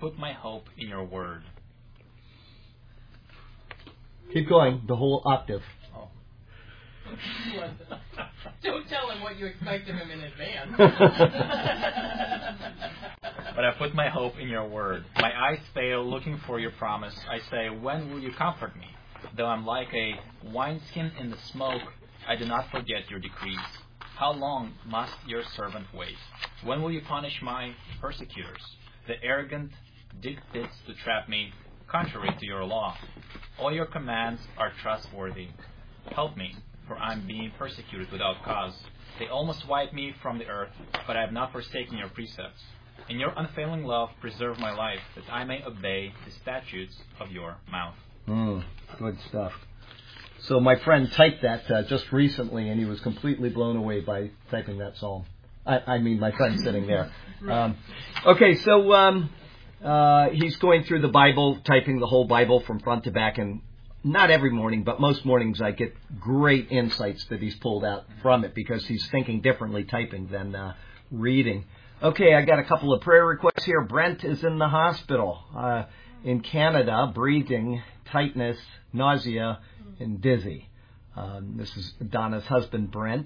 put my hope in your word. Keep going, the whole octave. Oh. Don't tell him what you expect of him in advance. But I put my hope in your word. My eyes fail looking for your promise. I say, when will you comfort me? Though I'm like a wineskin in the smoke, I do not forget your decrees. How long must your servant wait? When will you punish my persecutors? The arrogant dig pits to trap me, contrary to your law. All your commands are trustworthy. Help me, for I'm being persecuted without cause. They almost wipe me from the earth, but I have not forsaken your precepts. In your unfailing love, preserve my life, that I may obey the statutes of your mouth. Good stuff. So my friend typed that just recently, and he was completely blown away by typing that psalm. I mean, my friend sitting there. Okay, so he's going through the Bible, typing the whole Bible from front to back, and not every morning, but most mornings I get great insights that he's pulled out from it because he's thinking differently typing than reading. Okay, I got a couple of prayer requests here. Brent is in the hospital in Canada, breathing, tightness, nausea, and dizzy. This is Donna's husband, Brent.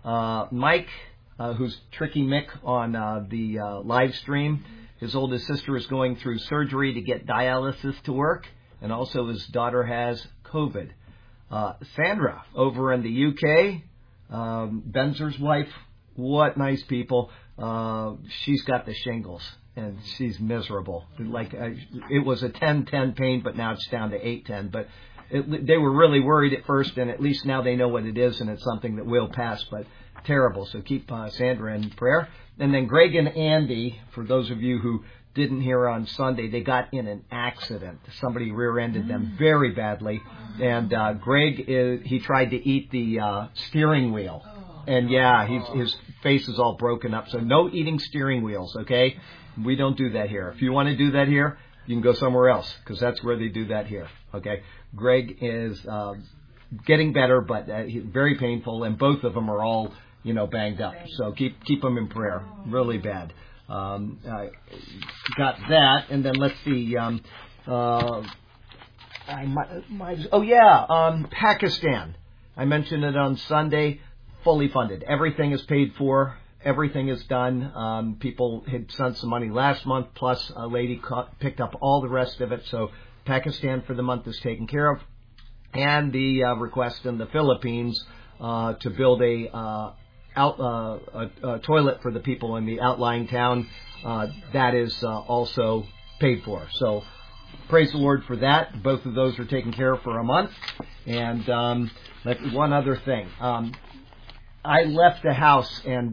Mike, who's Tricky Mick on the live stream, his oldest sister is going through surgery to get dialysis to work, and also his daughter has COVID. Sandra, over in the UK, Benzer's wife, what nice people. She's got the shingles, and she's miserable. Like it was a 10-10 pain, but now it's down to 8-10. But they were really worried at first, and at least now they know what it is, and it's something that will pass, but terrible. So keep Sandra in prayer. And then Greg and Andy, for those of you who didn't hear on Sunday, they got in an accident. Somebody rear-ended them very badly, and Greg, he tried to eat the steering wheel. And yeah, his face is all broken up. So no eating steering wheels, okay? We don't do that here. If you want to do that here, you can go somewhere else, because that's where they do that here, okay? Greg is getting better, but very painful, and both of them are all, banged up. So keep them in prayer. Really bad. Got that, and then let's see. Pakistan. I mentioned it on Sunday. Fully funded. Everything is paid for. Everything is done. People had sent some money last month, plus a lady picked up all the rest of it. So Pakistan for the month is taken care of. And the request in the Philippines to build a toilet for the people in the outlying town, that is also paid for. So praise the Lord for that. Both of those are taken care of for a month. And one other thing. I left the house, and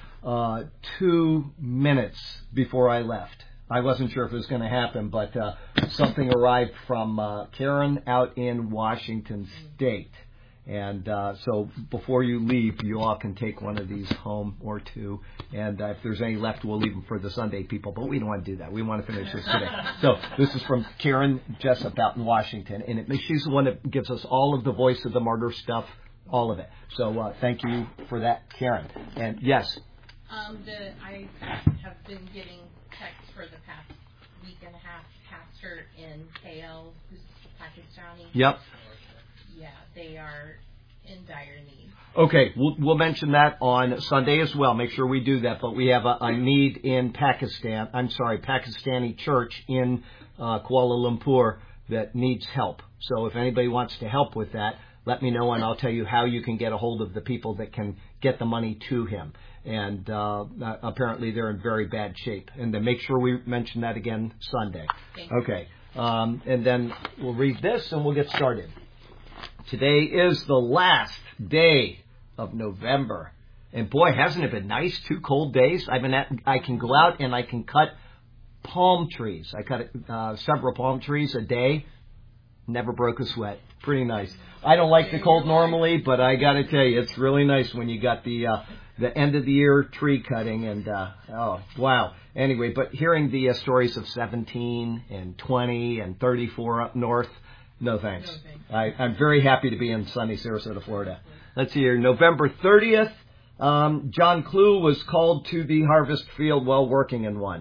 2 minutes before I left, I wasn't sure if it was going to happen, but something arrived from Karen out in Washington State. And so before you leave, you all can take one of these home or two. And if there's any left, we'll leave them for the Sunday people. But we don't want to do that. We want to finish this today. So this is from Karen Jessup out in Washington. And she's the one that gives us all of the Voice of the Martyr stuff. All of it. So thank you for that, Karen. And yes? I have been getting texts for the past week and a half. Pastor in KL, who's Pakistani. Yep. Yeah, they are in dire need. Okay, we'll mention that on Sunday as well. Make sure we do that. But we have a need in Pakistani church in Kuala Lumpur that needs help. So if anybody wants to help with that, let me know, and I'll tell you how you can get a hold of the people that can get the money to him. And apparently they're in very bad shape. And then make sure we mention that again Sunday. Okay. And then we'll read this and we'll get started. Today is the last day of November. And boy, hasn't it been nice? 2 cold days. I can go out and I can cut palm trees. I cut several palm trees a day. Never broke a sweat. Pretty nice. I don't like the cold normally, but I got to tell you, it's really nice when you got the end of the year tree cutting. And oh wow. Anyway, but hearing the stories of 17 and 20 and 34 up north, no thanks. I'm very happy to be in sunny Sarasota, Florida. Let's see here. November 30th, John Clue was called to the harvest field while working in one.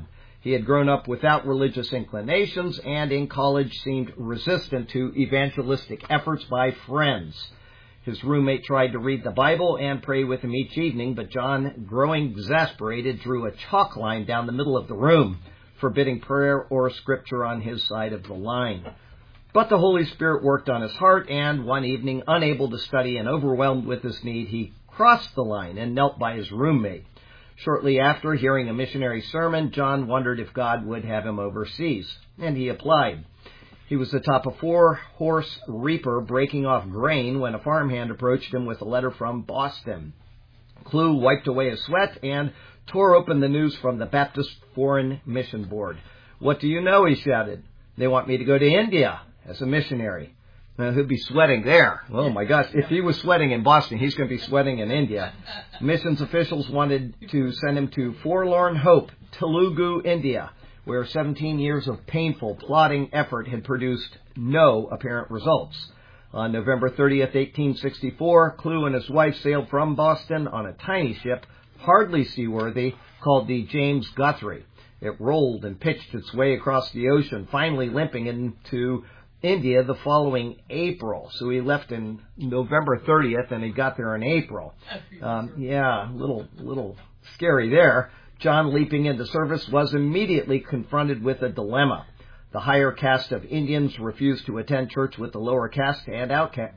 He had grown up without religious inclinations and in college seemed resistant to evangelistic efforts by friends. His roommate tried to read the Bible and pray with him each evening, but John, growing exasperated, drew a chalk line down the middle of the room, forbidding prayer or scripture on his side of the line. But the Holy Spirit worked on his heart, and one evening, unable to study and overwhelmed with his need, he crossed the line and knelt by his roommate. Shortly after hearing a missionary sermon, John wondered if God would have him overseas, and he applied. He was atop a 4-horse reaper breaking off grain when a farmhand approached him with a letter from Boston. Clue wiped away his sweat and tore open the news from the Baptist Foreign Mission Board. "What do you know?" he shouted. "They want me to go to India as a missionary." Now, he'll be sweating there. Oh, my gosh. If he was sweating in Boston, he's going to be sweating in India. Missions officials wanted to send him to Forlorn Hope, Telugu, India, where 17 years of painful, plodding effort had produced no apparent results. On November 30th, 1864, Clue and his wife sailed from Boston on a tiny ship, hardly seaworthy, called the James Guthrie. It rolled and pitched its way across the ocean, finally limping into India the following April. So he left in November 30th, and he got there in April. Yeah, a little scary there. John, leaping into service, was immediately confronted with a dilemma. The higher caste of Indians refused to attend church with the lower caste and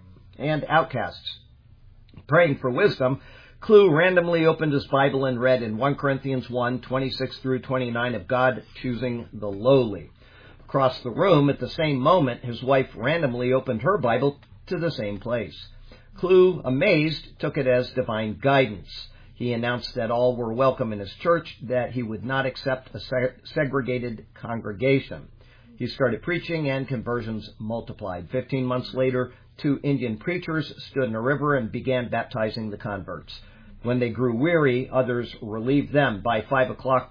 outcasts. Praying for wisdom, Clue randomly opened his Bible and read in 1 Corinthians 1, 26 through 29 of God choosing the lowly. Across the room, at the same moment, his wife randomly opened her Bible to the same place. Clue, amazed, took it as divine guidance. He announced that all were welcome in his church, that he would not accept a segregated congregation. He started preaching, and conversions multiplied. 15 months later, 2 Indian preachers stood in a river and began baptizing the converts. When they grew weary, others relieved them. By 5 o'clock,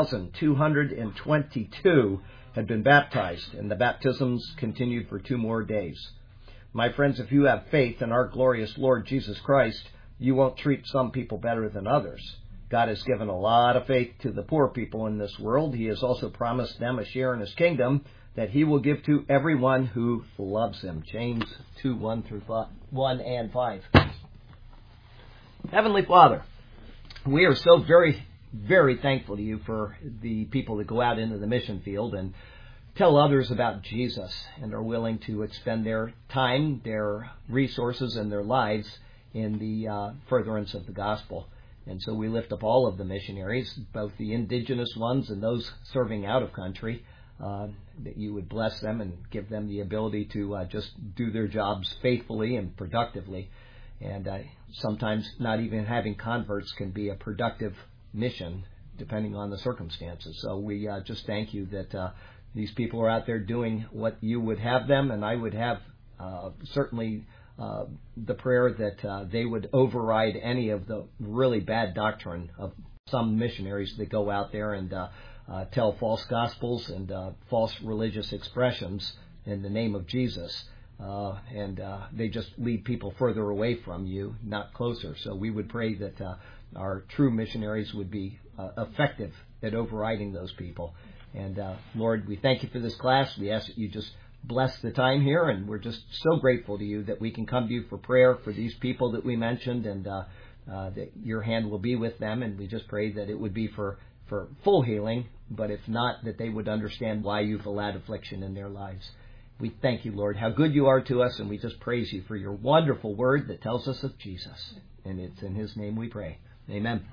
2,222 had been baptized, and the baptisms continued for 2 more days. My friends, if you have faith in our glorious Lord Jesus Christ, you won't treat some people better than others. God has given a lot of faith to the poor people in this world. He has also promised them a share in his kingdom that he will give to everyone who loves him. James 2, 1 and 5. Heavenly Father, we are so very, very thankful to you for the people that go out into the mission field and tell others about Jesus and are willing to expend their time, their resources, and their lives in the furtherance of the gospel. And so we lift up all of the missionaries, both the indigenous ones and those serving out of country, that you would bless them and give them the ability to just do their jobs faithfully and productively. And sometimes not even having converts can be a productive mission, depending on the circumstances. So we just thank you that these people are out there doing what you would have them, and I would have certainly the prayer that they would override any of the really bad doctrine of some missionaries that go out there and tell false gospels and false religious expressions in the name of Jesus. And they just lead people further away from you, not closer. So we would pray that our true missionaries would be effective at overriding those people. And Lord, we thank you for this class. We ask that you just bless the time here, and we're just so grateful to you that we can come to you for prayer for these people that we mentioned, and that your hand will be with them. And we just pray that it would be for full healing, but if not, that they would understand why you've allowed affliction in their lives. We thank you, Lord, how good you are to us, and we just praise you for your wonderful word that tells us of Jesus. And it's in his name we pray. Amen.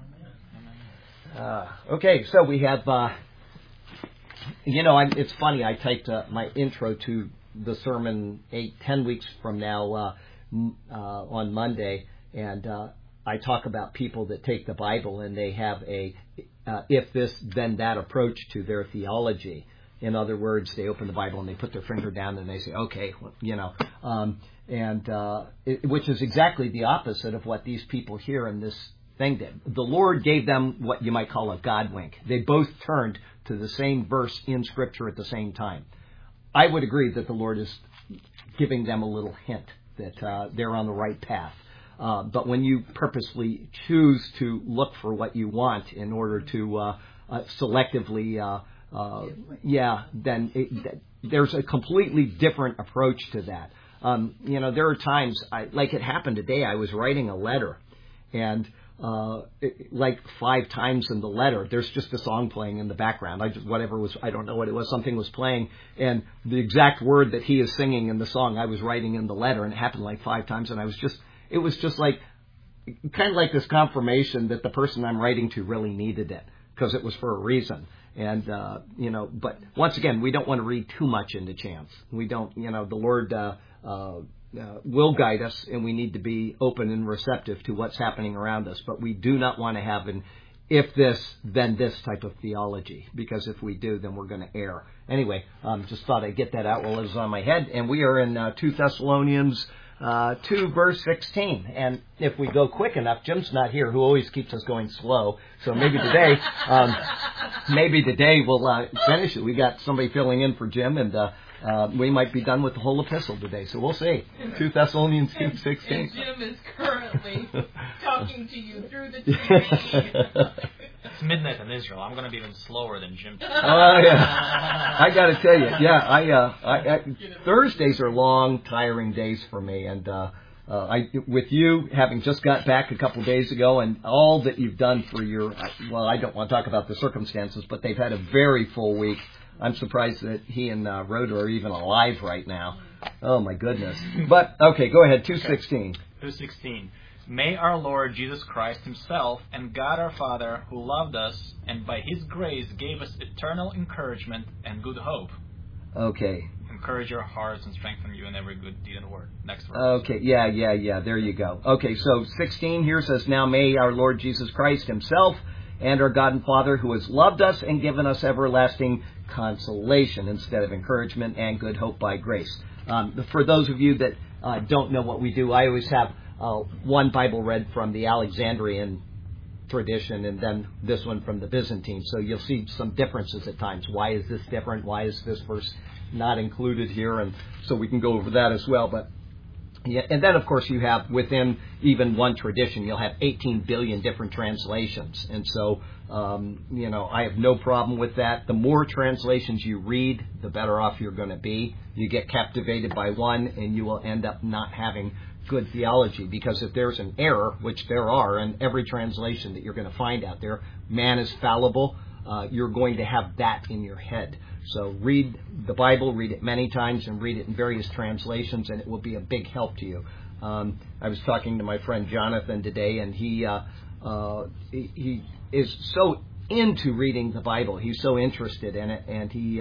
Okay, so we have, it's funny, I typed my intro to the sermon 10 weeks from now on Monday, and I talk about people that take the Bible and they have a if this, then that approach to their theology. In other words, they open the Bible and they put their finger down and they say, okay, which is exactly the opposite of what these people here in this thing did. The Lord gave them what you might call a God wink. They both turned to the same verse in Scripture at the same time. I would agree that the Lord is giving them a little hint that they're on the right path. But when you purposely choose to look for what you want in order to selectively then there's a completely different approach to that. There are times, like it happened today, I was writing a letter, and like 5 times in the letter, there's just a song playing in the background. I don't know what it was, something was playing, and the exact word that he is singing in the song I was writing in the letter, and it happened like 5 times, and it was just like, kind of like this confirmation that the person I'm writing to really needed it, because it was for a reason. And, but once again, we don't want to read too much into chance. We don't, the Lord will guide us, and we need to be open and receptive to what's happening around us. But we do not want to have an if this, then this type of theology, because if we do, then we're going to err. Anyway, just thought I'd get that out while it was on my head. And we are in 2 Thessalonians 2, verse 16. And if we go quick enough, Jim's not here, who always keeps us going slow. So maybe today we'll finish it. We got somebody filling in for Jim, and we might be done with the whole epistle today. So we'll see. 2 Thessalonians 2:16. And Jim is currently talking to you through the TV. It's midnight in Israel. I'm going to be even slower than Jim. Oh, yeah. I got to tell you, I Thursdays are long, tiring days for me. And with you, having just got back a couple of days ago, and all that you've done for I don't want to talk about the circumstances, but they've had a very full week. I'm surprised that he and Rhoda are even alive right now. Oh, my goodness. But, okay, go ahead, 2:16. 2:16. May our Lord Jesus Christ himself and God our Father, who loved us and by his grace gave us eternal encouragement and good hope. Okay. Encourage your hearts and strengthen you in every good deed and word. Next verse. Okay, yeah. There you go. Okay, so 16 here says, now may our Lord Jesus Christ himself and our God and Father, who has loved us and given us everlasting consolation instead of encouragement and good hope by grace. For those of you that don't know what we do, I always have one Bible read from the Alexandrian tradition and then this one from the Byzantine. So you'll see some differences at times. Why is this different? Why is this verse not included here? And so we can go over that as well. But yeah, and then, of course, you have within even one tradition, you'll have 18 billion different translations. And so, I have no problem with that. The more translations you read, the better off you're going to be. You get captivated by one, and you will end up not having good theology. Because if there's an error, which there are in every translation that you're going to find out there, man is fallible, you're going to have that in your head. So read the Bible, read it many times, and read it in various translations, and it will be a big help to you. I was talking to my friend Jonathan today, and he is so into reading the Bible. He's so interested in it, and he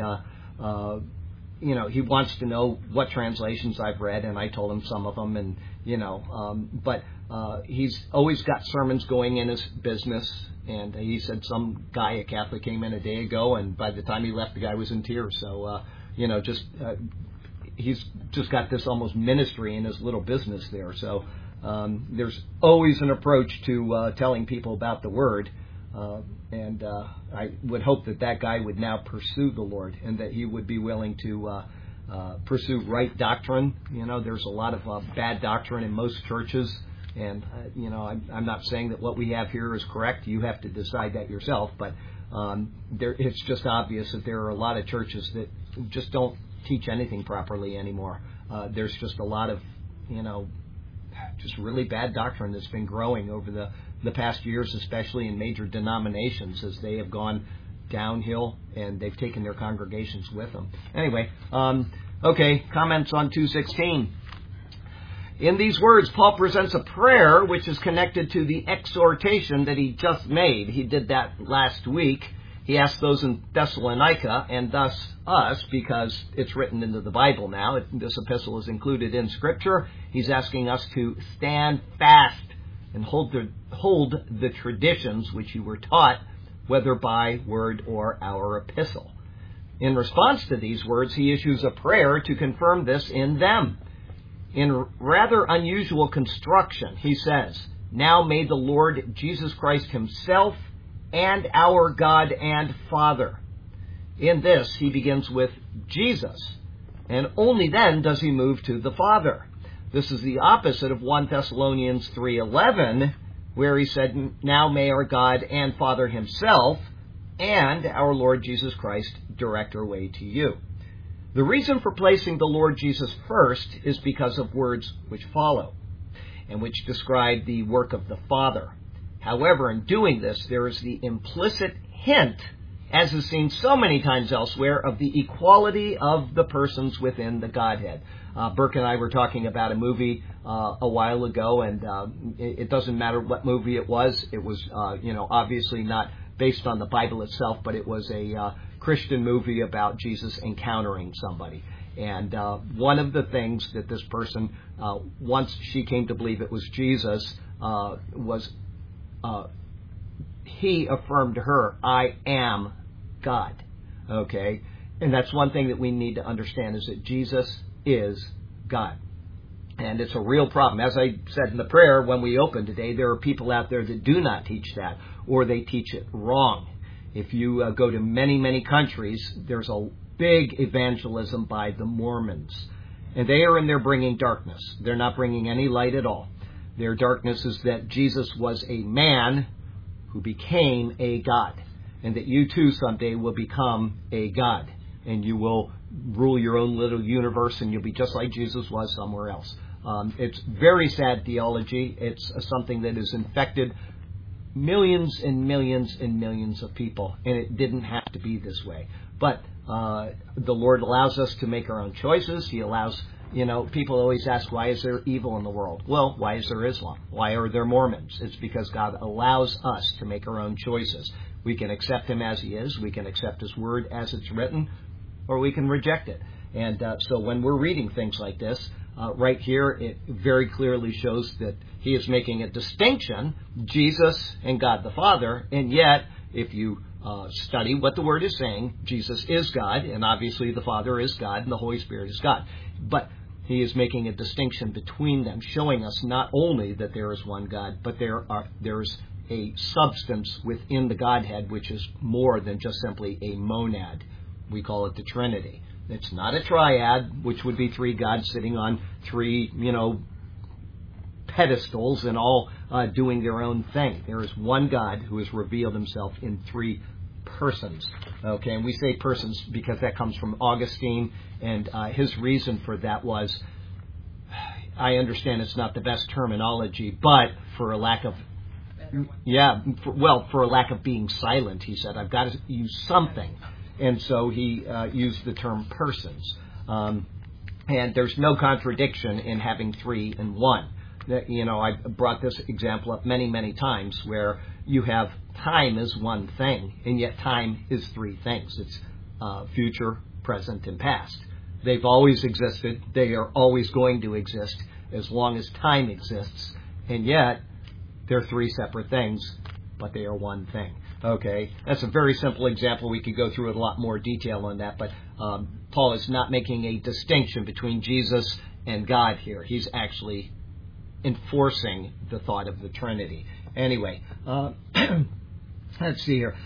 wants to know what translations I've read, and I told him some of them, and but he's always got sermons going in his business. And he said some guy, a Catholic, came in a day ago, and by the time he left, the guy was in tears. So, he's just got this almost ministry in his little business there. So there's always an approach to telling people about the Word. And I would hope that guy would now pursue the Lord and that he would be willing to pursue right doctrine. There's a lot of bad doctrine in most churches. And, I'm not saying that what we have here is correct. You have to decide that yourself. But it's just obvious that there are a lot of churches that just don't teach anything properly anymore. There's just a lot of, just really bad doctrine that's been growing over the past years, especially in major denominations as they have gone downhill and they've taken their congregations with them. Anyway, okay, comments on 2:16. In these words, Paul presents a prayer which is connected to the exhortation that he just made. He did that last week. He asked those in Thessalonica, and thus us, because it's written into the Bible now. This epistle is included in Scripture. He's asking us to stand fast and hold the traditions which you were taught, whether by word or our epistle. In response to these words, he issues a prayer to confirm this in them. In rather unusual construction, he says, now may the Lord Jesus Christ himself and our God and Father. In this, he begins with Jesus, and only then does he move to the Father. This is the opposite of 1 Thessalonians 3:11, where he said, now may our God and Father himself and our Lord Jesus Christ direct our way to you. The reason for placing the Lord Jesus first is because of words which follow, and which describe the work of the Father. However, in doing this, there is the implicit hint, as is seen so many times elsewhere, of the equality of the persons within the Godhead. Burke and I were talking about a movie a while ago, and it doesn't matter what movie it was. It was, obviously not based on the Bible itself, but it was a Christian movie about Jesus encountering somebody. And one of the things that this person, once she came to believe it was Jesus, was he affirmed to her, I am God. Okay? And that's one thing that we need to understand, is that Jesus is God. And it's a real problem. As I said in the prayer when we opened today, there are people out there that do not teach that, or they teach it wrong. If you go to many, many countries, there's a big evangelism by the Mormons. And they are in there bringing darkness. They're not bringing any light at all. Their darkness is that Jesus was a man who became a God. And that you too someday will become a God. And you will rule your own little universe, and you'll be just like Jesus was somewhere else. It's very sad theology. It's something that has infected millions and millions and millions of people, and it didn't have to be this way. But the Lord allows us to make our own choices. He allows, people always ask, why is there evil in the world? Well, why is there Islam? Why are there Mormons? It's because God allows us to make our own choices. We can accept Him as He is. We can accept His Word as it's written, or we can reject it. And so when we're reading things like this, right here, it very clearly shows that He is making a distinction, Jesus and God the Father, and yet, if you study what the Word is saying, Jesus is God, and obviously the Father is God, and the Holy Spirit is God. But He is making a distinction between them, showing us not only that there is one God, but there's a substance within the Godhead which is more than just simply a monad. We call it the Trinity. It's not a triad, which would be three gods sitting on three, pedestals and all doing their own thing. There is one God who has revealed Himself in three persons. Okay, and we say persons because that comes from Augustine, and his reason for that was, I understand it's not the best terminology, but for a lack of for a lack of being silent, he said, I've got to use something. And so he used the term persons. And there's no contradiction in having three and one. I brought this example up many, many times where you have time as one thing, and yet time is three things. It's future, present, and past. They've always existed. They are always going to exist as long as time exists. And yet, they're three separate things, but they are one thing. Okay, that's a very simple example. We could go through in a lot more detail on that, but Paul is not making a distinction between Jesus and God here. He's actually enforcing the thought of the Trinity. Anyway, let's see here.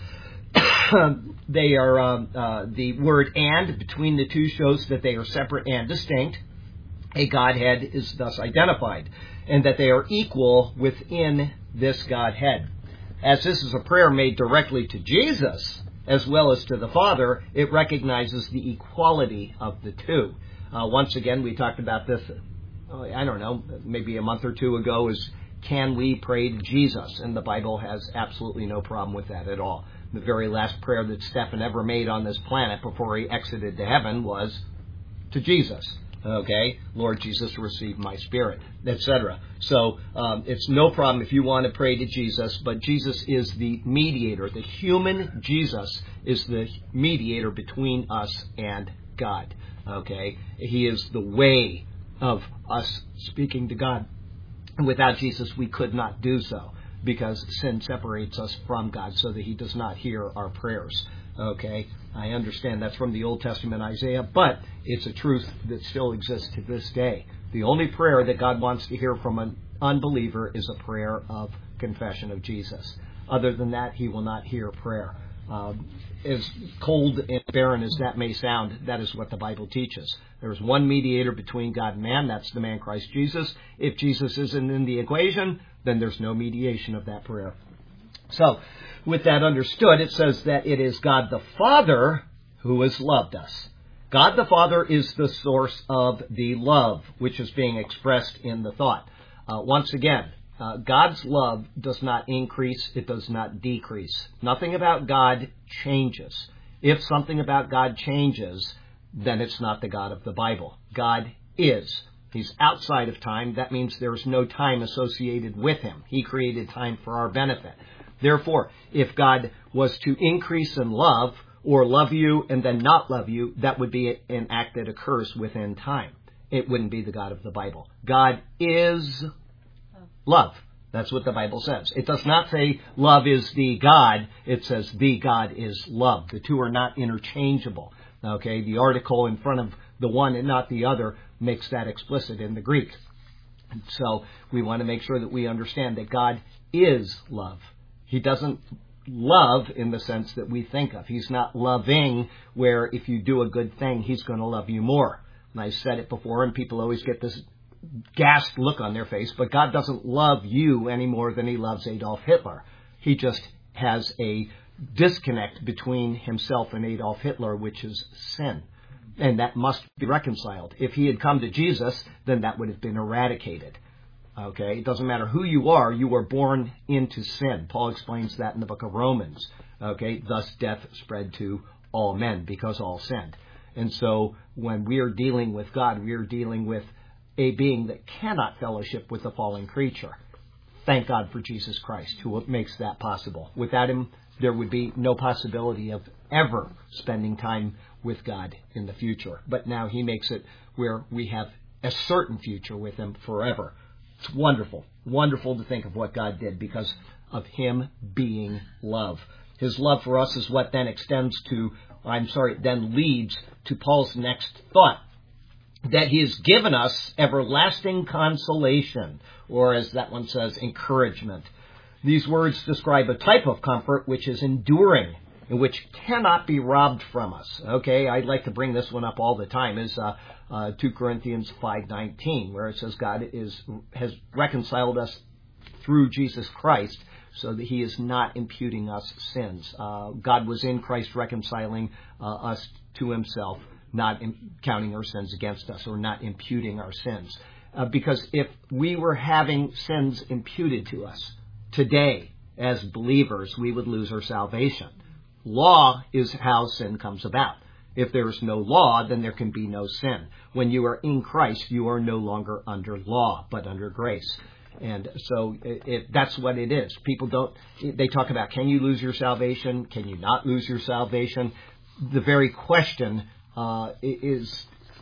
They are the word "and" between the two shows that they are separate and distinct. A Godhead is thus identified, and that they are equal within this Godhead. As this is a prayer made directly to Jesus, as well as to the Father, it recognizes the equality of the two. Once again, we talked about this, maybe a month or two ago, is can we pray to Jesus? And the Bible has absolutely no problem with that at all. The very last prayer that Stephen ever made on this planet before he exited to heaven was to Jesus. Okay, Lord Jesus, receive my spirit, etc. So it's no problem if you want to pray to Jesus, but Jesus is the mediator. The human Jesus is the mediator between us and God. Okay, He is the way of us speaking to God. Without Jesus, we could not do so, because sin separates us from God so that He does not hear our prayers. Okay, I understand that's from the Old Testament Isaiah, but it's a truth that still exists to this day. The only prayer that God wants to hear from an unbeliever is a prayer of confession of Jesus. Other than that, He will not hear prayer. As cold and barren as that may sound, that is what the Bible teaches. There is one mediator between God and man, that's the man Christ Jesus. If Jesus isn't in the equation, then there's no mediation of that prayer. So, with that understood, it says that it is God the Father who has loved us. God the Father is the source of the love, which is being expressed in the thought. Once again, God's love does not increase, it does not decrease. Nothing about God changes. If something about God changes, then it's not the God of the Bible. God is. He's outside of time. That means there's no time associated with him. He created time for our benefit. Therefore, if God was to increase in love, or love you and then not love you, that would be an act that occurs within time. It wouldn't be the God of the Bible. God is love. That's what the Bible says. It does not say love is the God. It says the God is love. The two are not interchangeable. Okay, the article in front of the one and not the other makes that explicit in the Greek. So we want to make sure that we understand that God is love. He doesn't love in the sense that we think of. He's not loving where if you do a good thing, he's going to love you more. And I said it before, and people always get this gasped look on their face, but God doesn't love you any more than he loves Adolf Hitler. He just has a disconnect between himself and Adolf Hitler, which is sin. And that must be reconciled. If he had come to Jesus, then that would have been eradicated. Okay, it doesn't matter who you are born into sin. Paul explains that in the book of Romans. Okay, thus death spread to all men because all sinned. And so when we are dealing with God, we are dealing with a being that cannot fellowship with the fallen creature. Thank God for Jesus Christ, who makes that possible. Without him, there would be no possibility of ever spending time with God in the future. But now he makes it where we have a certain future with him forever. It's wonderful, wonderful to think of what God did because of him being love. His love for us is what then then leads to Paul's next thought, that he has given us everlasting consolation, or as that one says, encouragement. These words describe a type of comfort which is enduring and which cannot be robbed from us. Okay, I'd like to bring this one up all the time, is 2 Corinthians 5:19, where it says God has reconciled us through Jesus Christ so that he is not imputing us sins. God was in Christ reconciling us to himself, not counting our sins against us or not imputing our sins. Because if we were having sins imputed to us today as believers, we would lose our salvation. Law is how sin comes about. If there is no law, then there can be no sin. When you are in Christ, you are no longer under law, but under grace. And so that's what it is. They talk about, can you lose your salvation? Can you not lose your salvation? The very question it's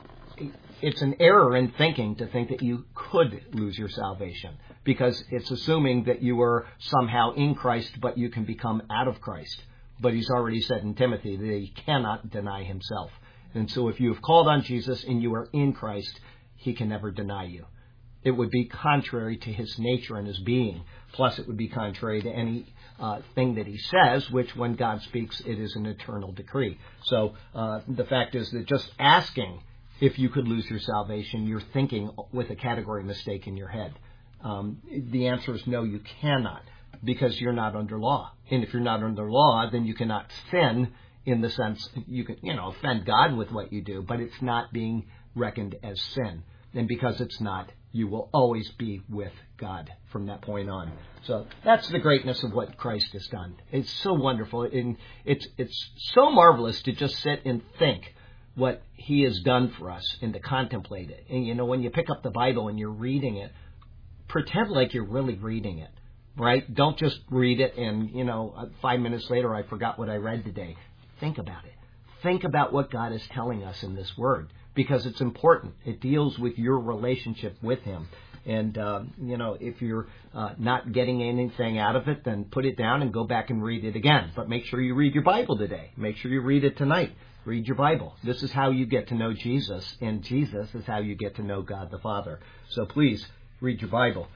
an error in thinking to think that you could lose your salvation, because it's assuming that you are somehow in Christ, but you can become out of Christ. But he's already said in Timothy that he cannot deny himself. And so if you have called on Jesus and you are in Christ, he can never deny you. It would be contrary to his nature and his being. Plus, it would be contrary to any thing that he says, which when God speaks, it is an eternal decree. So the fact is that just asking if you could lose your salvation, you're thinking with a category mistake in your head. The answer is no, you cannot, because you're not under law. And if you're not under law, then you cannot sin in the sense you can, offend God with what you do, but it's not being reckoned as sin. And because it's not, you will always be with God from that point on. So that's the greatness of what Christ has done. It's so wonderful. And it's so marvelous to just sit and think what he has done for us and to contemplate it. And, when you pick up the Bible and you're reading it, pretend like you're really reading it, right? Don't just read it and, 5 minutes later I forgot what I read today. Think about it. Think about what God is telling us in this word, because it's important. It deals with your relationship with him. And, if you're not getting anything out of it, then put it down and go back and read it again. But make sure you read your Bible today. Make sure you read it tonight. Read your Bible. This is how you get to know Jesus, and Jesus is how you get to know God the Father. So please, read your Bible.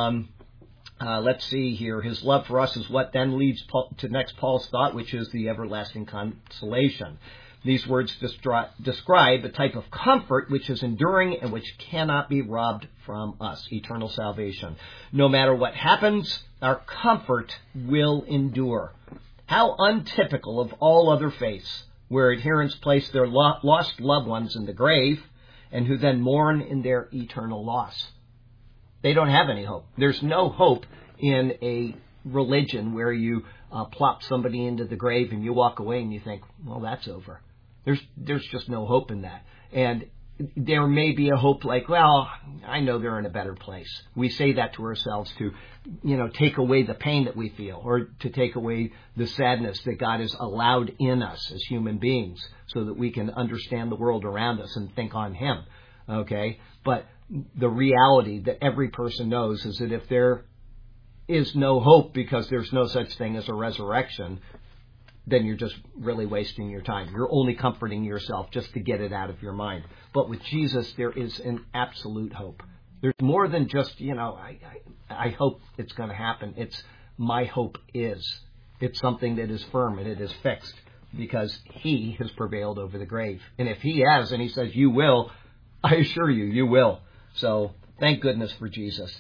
Let's see here. His love for us is what then leads to next Paul's thought, which is the everlasting consolation. These words describe a type of comfort which is enduring and which cannot be robbed from us, eternal salvation. No matter what happens, our comfort will endure. How untypical of all other faiths, where adherents place their lost loved ones in the grave and who then mourn in their eternal loss. They don't have any hope. There's no hope in a religion where you plop somebody into the grave and you walk away and you think, well, that's over. There's just no hope in that. And there may be a hope like, well, I know they're in a better place. We say that to ourselves to, take away the pain that we feel, or to take away the sadness that God has allowed in us as human beings so that we can understand the world around us and think on Him. Okay? But the reality that every person knows is that if there is no hope because there's no such thing as a resurrection, then you're just really wasting your time. You're only comforting yourself just to get it out of your mind. But with Jesus, there is an absolute hope. There's more than just, I hope it's going to happen. It's my hope is. It's something that is firm and it is fixed because He has prevailed over the grave. And if He has, and He says you will, I assure you, you will. So thank goodness for Jesus.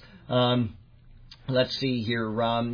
Let's see here.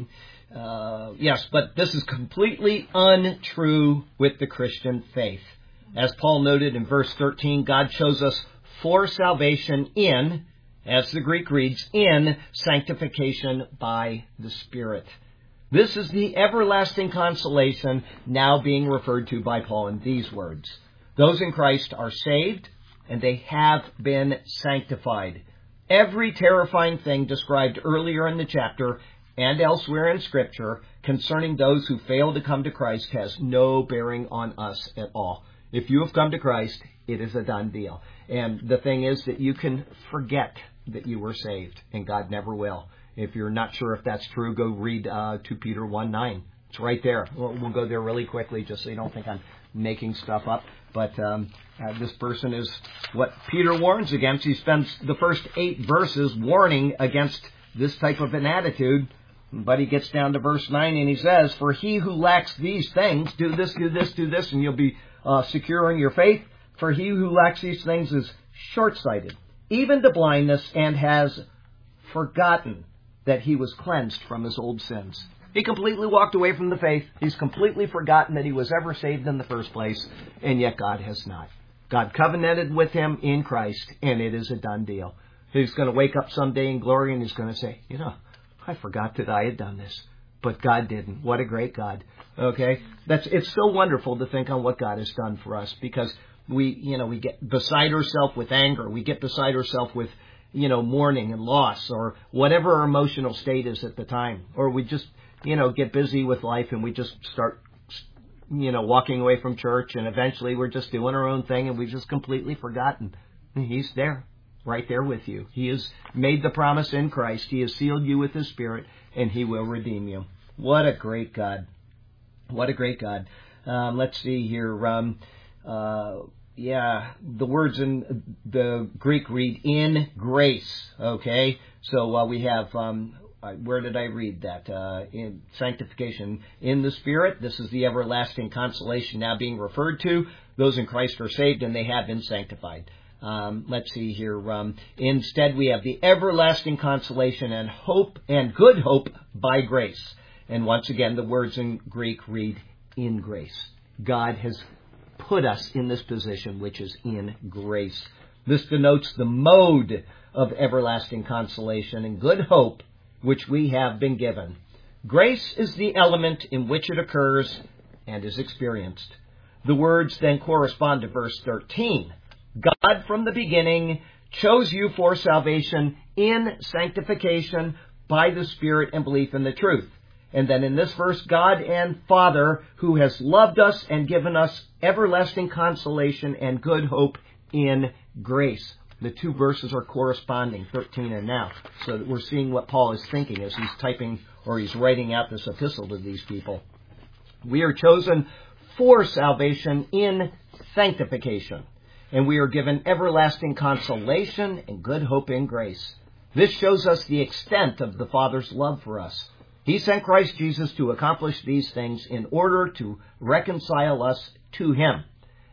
Yes, but this is completely untrue with the Christian faith. As Paul noted in verse 13, God chose us for salvation in, as the Greek reads, in sanctification by the Spirit. This is the everlasting consolation now being referred to by Paul in these words. Those in Christ are saved, and they have been sanctified. Every terrifying thing described earlier in the chapter and elsewhere in Scripture concerning those who fail to come to Christ has no bearing on us at all. If you have come to Christ, it is a done deal. And the thing is that you can forget that you were saved, and God never will. If you're not sure if that's true, go read 2 Peter 1:9. It's right there. We'll go there really quickly just so you don't think I'm making stuff up. But this person is what Peter warns against. He spends the first 8 verses warning against this type of an attitude. But he gets down to verse 9 and he says, for he who lacks these things, do this, do this, do this, and you'll be secure in your faith. For he who lacks these things is short-sighted, even to blindness, and has forgotten that he was cleansed from his old sins. He completely walked away from the faith. He's completely forgotten that he was ever saved in the first place, and yet God has not. God covenanted with him in Christ, and it is a done deal. He's going to wake up someday in glory, and he's going to say, I forgot that I had done this, but God didn't. What a great God. Okay? It's so wonderful to think on what God has done for us, because we get beside ourselves with anger. We get beside ourselves with, mourning and loss, or whatever our emotional state is at the time. Or we just, get busy with life and we just start, walking away from church, and eventually we're just doing our own thing and we've just completely forgotten. He's there, right there with you. He has made the promise in Christ. He has sealed you with His Spirit, and He will redeem you. What a great God. What a great God. Let's see here. The words in the Greek read in grace. Okay, so we have, where did I read that? In sanctification in the Spirit. This is the everlasting consolation now being referred to. Those in Christ are saved and they have been sanctified. Let's see here. Instead, we have the everlasting consolation and hope and good hope by grace. And once again, the words in Greek read in grace. God has put us in this position, which is in grace. This denotes the mode of everlasting consolation and good hope which we have been given. Grace is the element in which it occurs and is experienced. The words then correspond to verse 13. God from the beginning chose you for salvation in sanctification by the Spirit and belief in the truth. And then in this verse, God and Father, who has loved us and given us everlasting consolation and good hope in grace. The 2 verses are corresponding, 13 and now. So that we're seeing what Paul is thinking as he's typing or he's writing out this epistle to these people. We are chosen for salvation in sanctification. And we are given everlasting consolation and good hope in grace. This shows us the extent of the Father's love for us. He sent Christ Jesus to accomplish these things in order to reconcile us to Him.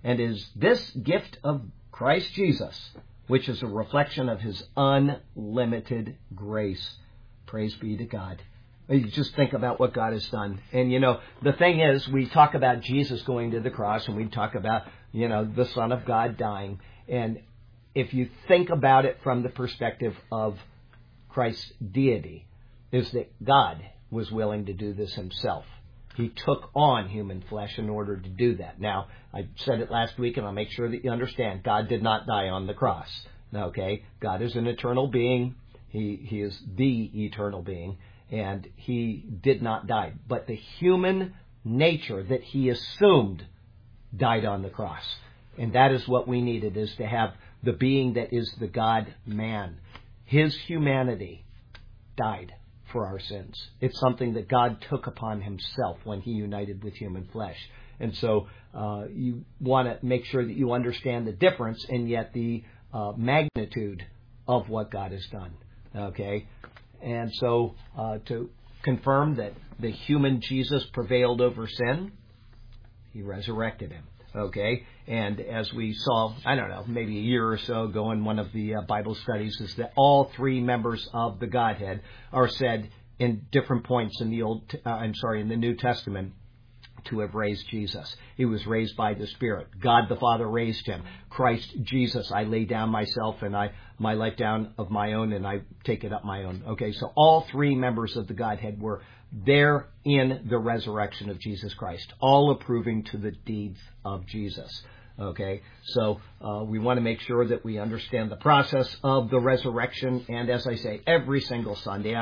And is this gift of Christ Jesus, which is a reflection of his unlimited grace. Praise be to God. You just think about what God has done. And, the thing is, we talk about Jesus going to the cross, and we talk about, the Son of God dying. And if you think about it from the perspective of Christ's deity, is that God was willing to do this himself. He took on human flesh in order to do that. Now, I said it last week, and I'll make sure that you understand. God did not die on the cross. Okay? God is an eternal being. He is the eternal being. And he did not die. But the human nature that he assumed died on the cross. And that is what we needed, is to have the being that is the God-man. His humanity died for our sins. It's something that God took upon himself when he united with human flesh. And so you want to make sure that you understand the difference and yet the magnitude of what God has done. Okay? And so to confirm that the human Jesus prevailed over sin, he resurrected him. Okay? And as we saw, I don't know, maybe a year or so ago in one of the Bible studies, is that all three members of the Godhead are said in different points in the New Testament to have raised Jesus. He was raised by the Spirit. God the Father raised him. Christ Jesus, I lay down myself and my life down of my own, and I take it up my own. Okay, so all three members of the Godhead were there in the resurrection of Jesus Christ, all approving to the deeds of Jesus. Okay, so we want to make sure that we understand the process of the resurrection. And as I say, every single Sunday,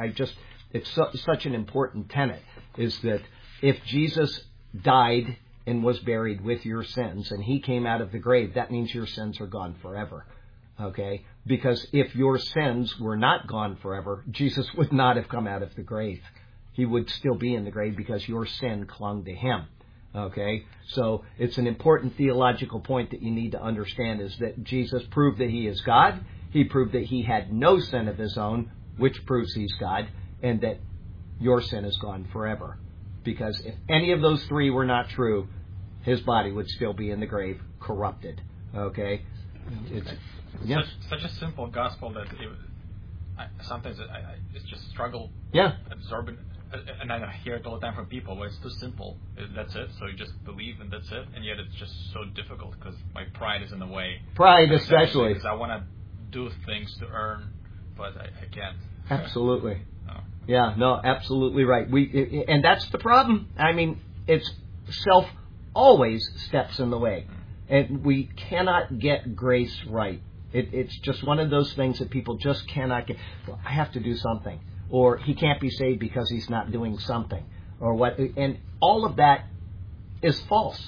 it's such an important tenet, is that if Jesus died and was buried with your sins and he came out of the grave, that means your sins are gone forever. Okay? Because if your sins were not gone forever, Jesus would not have come out of the grave. He would still be in the grave because your sin clung to him. Okay? So it's an important theological point that you need to understand, is that Jesus proved that he is God. He proved that he had no sin of his own, which proves he's God, and that your sin is gone forever. Because if any of those three were not true, his body would still be in the grave, corrupted. Okay? Such a simple gospel that sometimes it's just struggle absorbing. And I hear it all the time from people, well, it's too simple. That's it. So you just believe and that's it. And yet it's just so difficult because my pride is in the way. Pride especially. Because I want to do things to earn, but I can't. Absolutely. Yeah, no, absolutely right. And that's the problem. It's self always steps in the way. And we cannot get grace right. It's just one of those things that people just cannot get. Well, I have to do something. Or he can't be saved because he's not doing something. Or what? And all of that is false.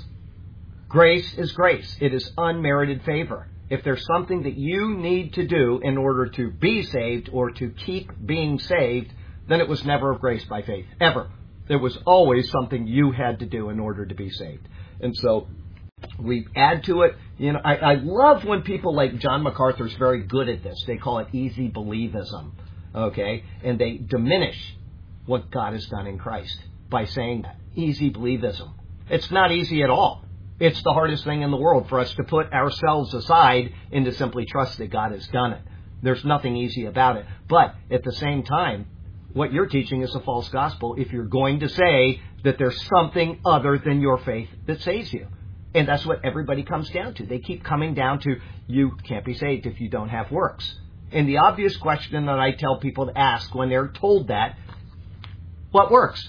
Grace is grace. It is unmerited favor. If there's something that you need to do in order to be saved or to keep being saved, then it was never of grace by faith. Ever. There was always something you had to do in order to be saved. And so we add to it. I love when people like John MacArthur's very good at this. They call it easy believism. Okay? And they diminish what God has done in Christ by saying that. Easy believism. It's not easy at all. It's the hardest thing in the world for us to put ourselves aside and to simply trust that God has done it. There's nothing easy about it. But at the same time, what you're teaching is a false gospel if you're going to say that there's something other than your faith that saves you. And that's what everybody comes down to. They keep coming down to, you can't be saved if you don't have works. And the obvious question that I tell people to ask when they're told that, what works?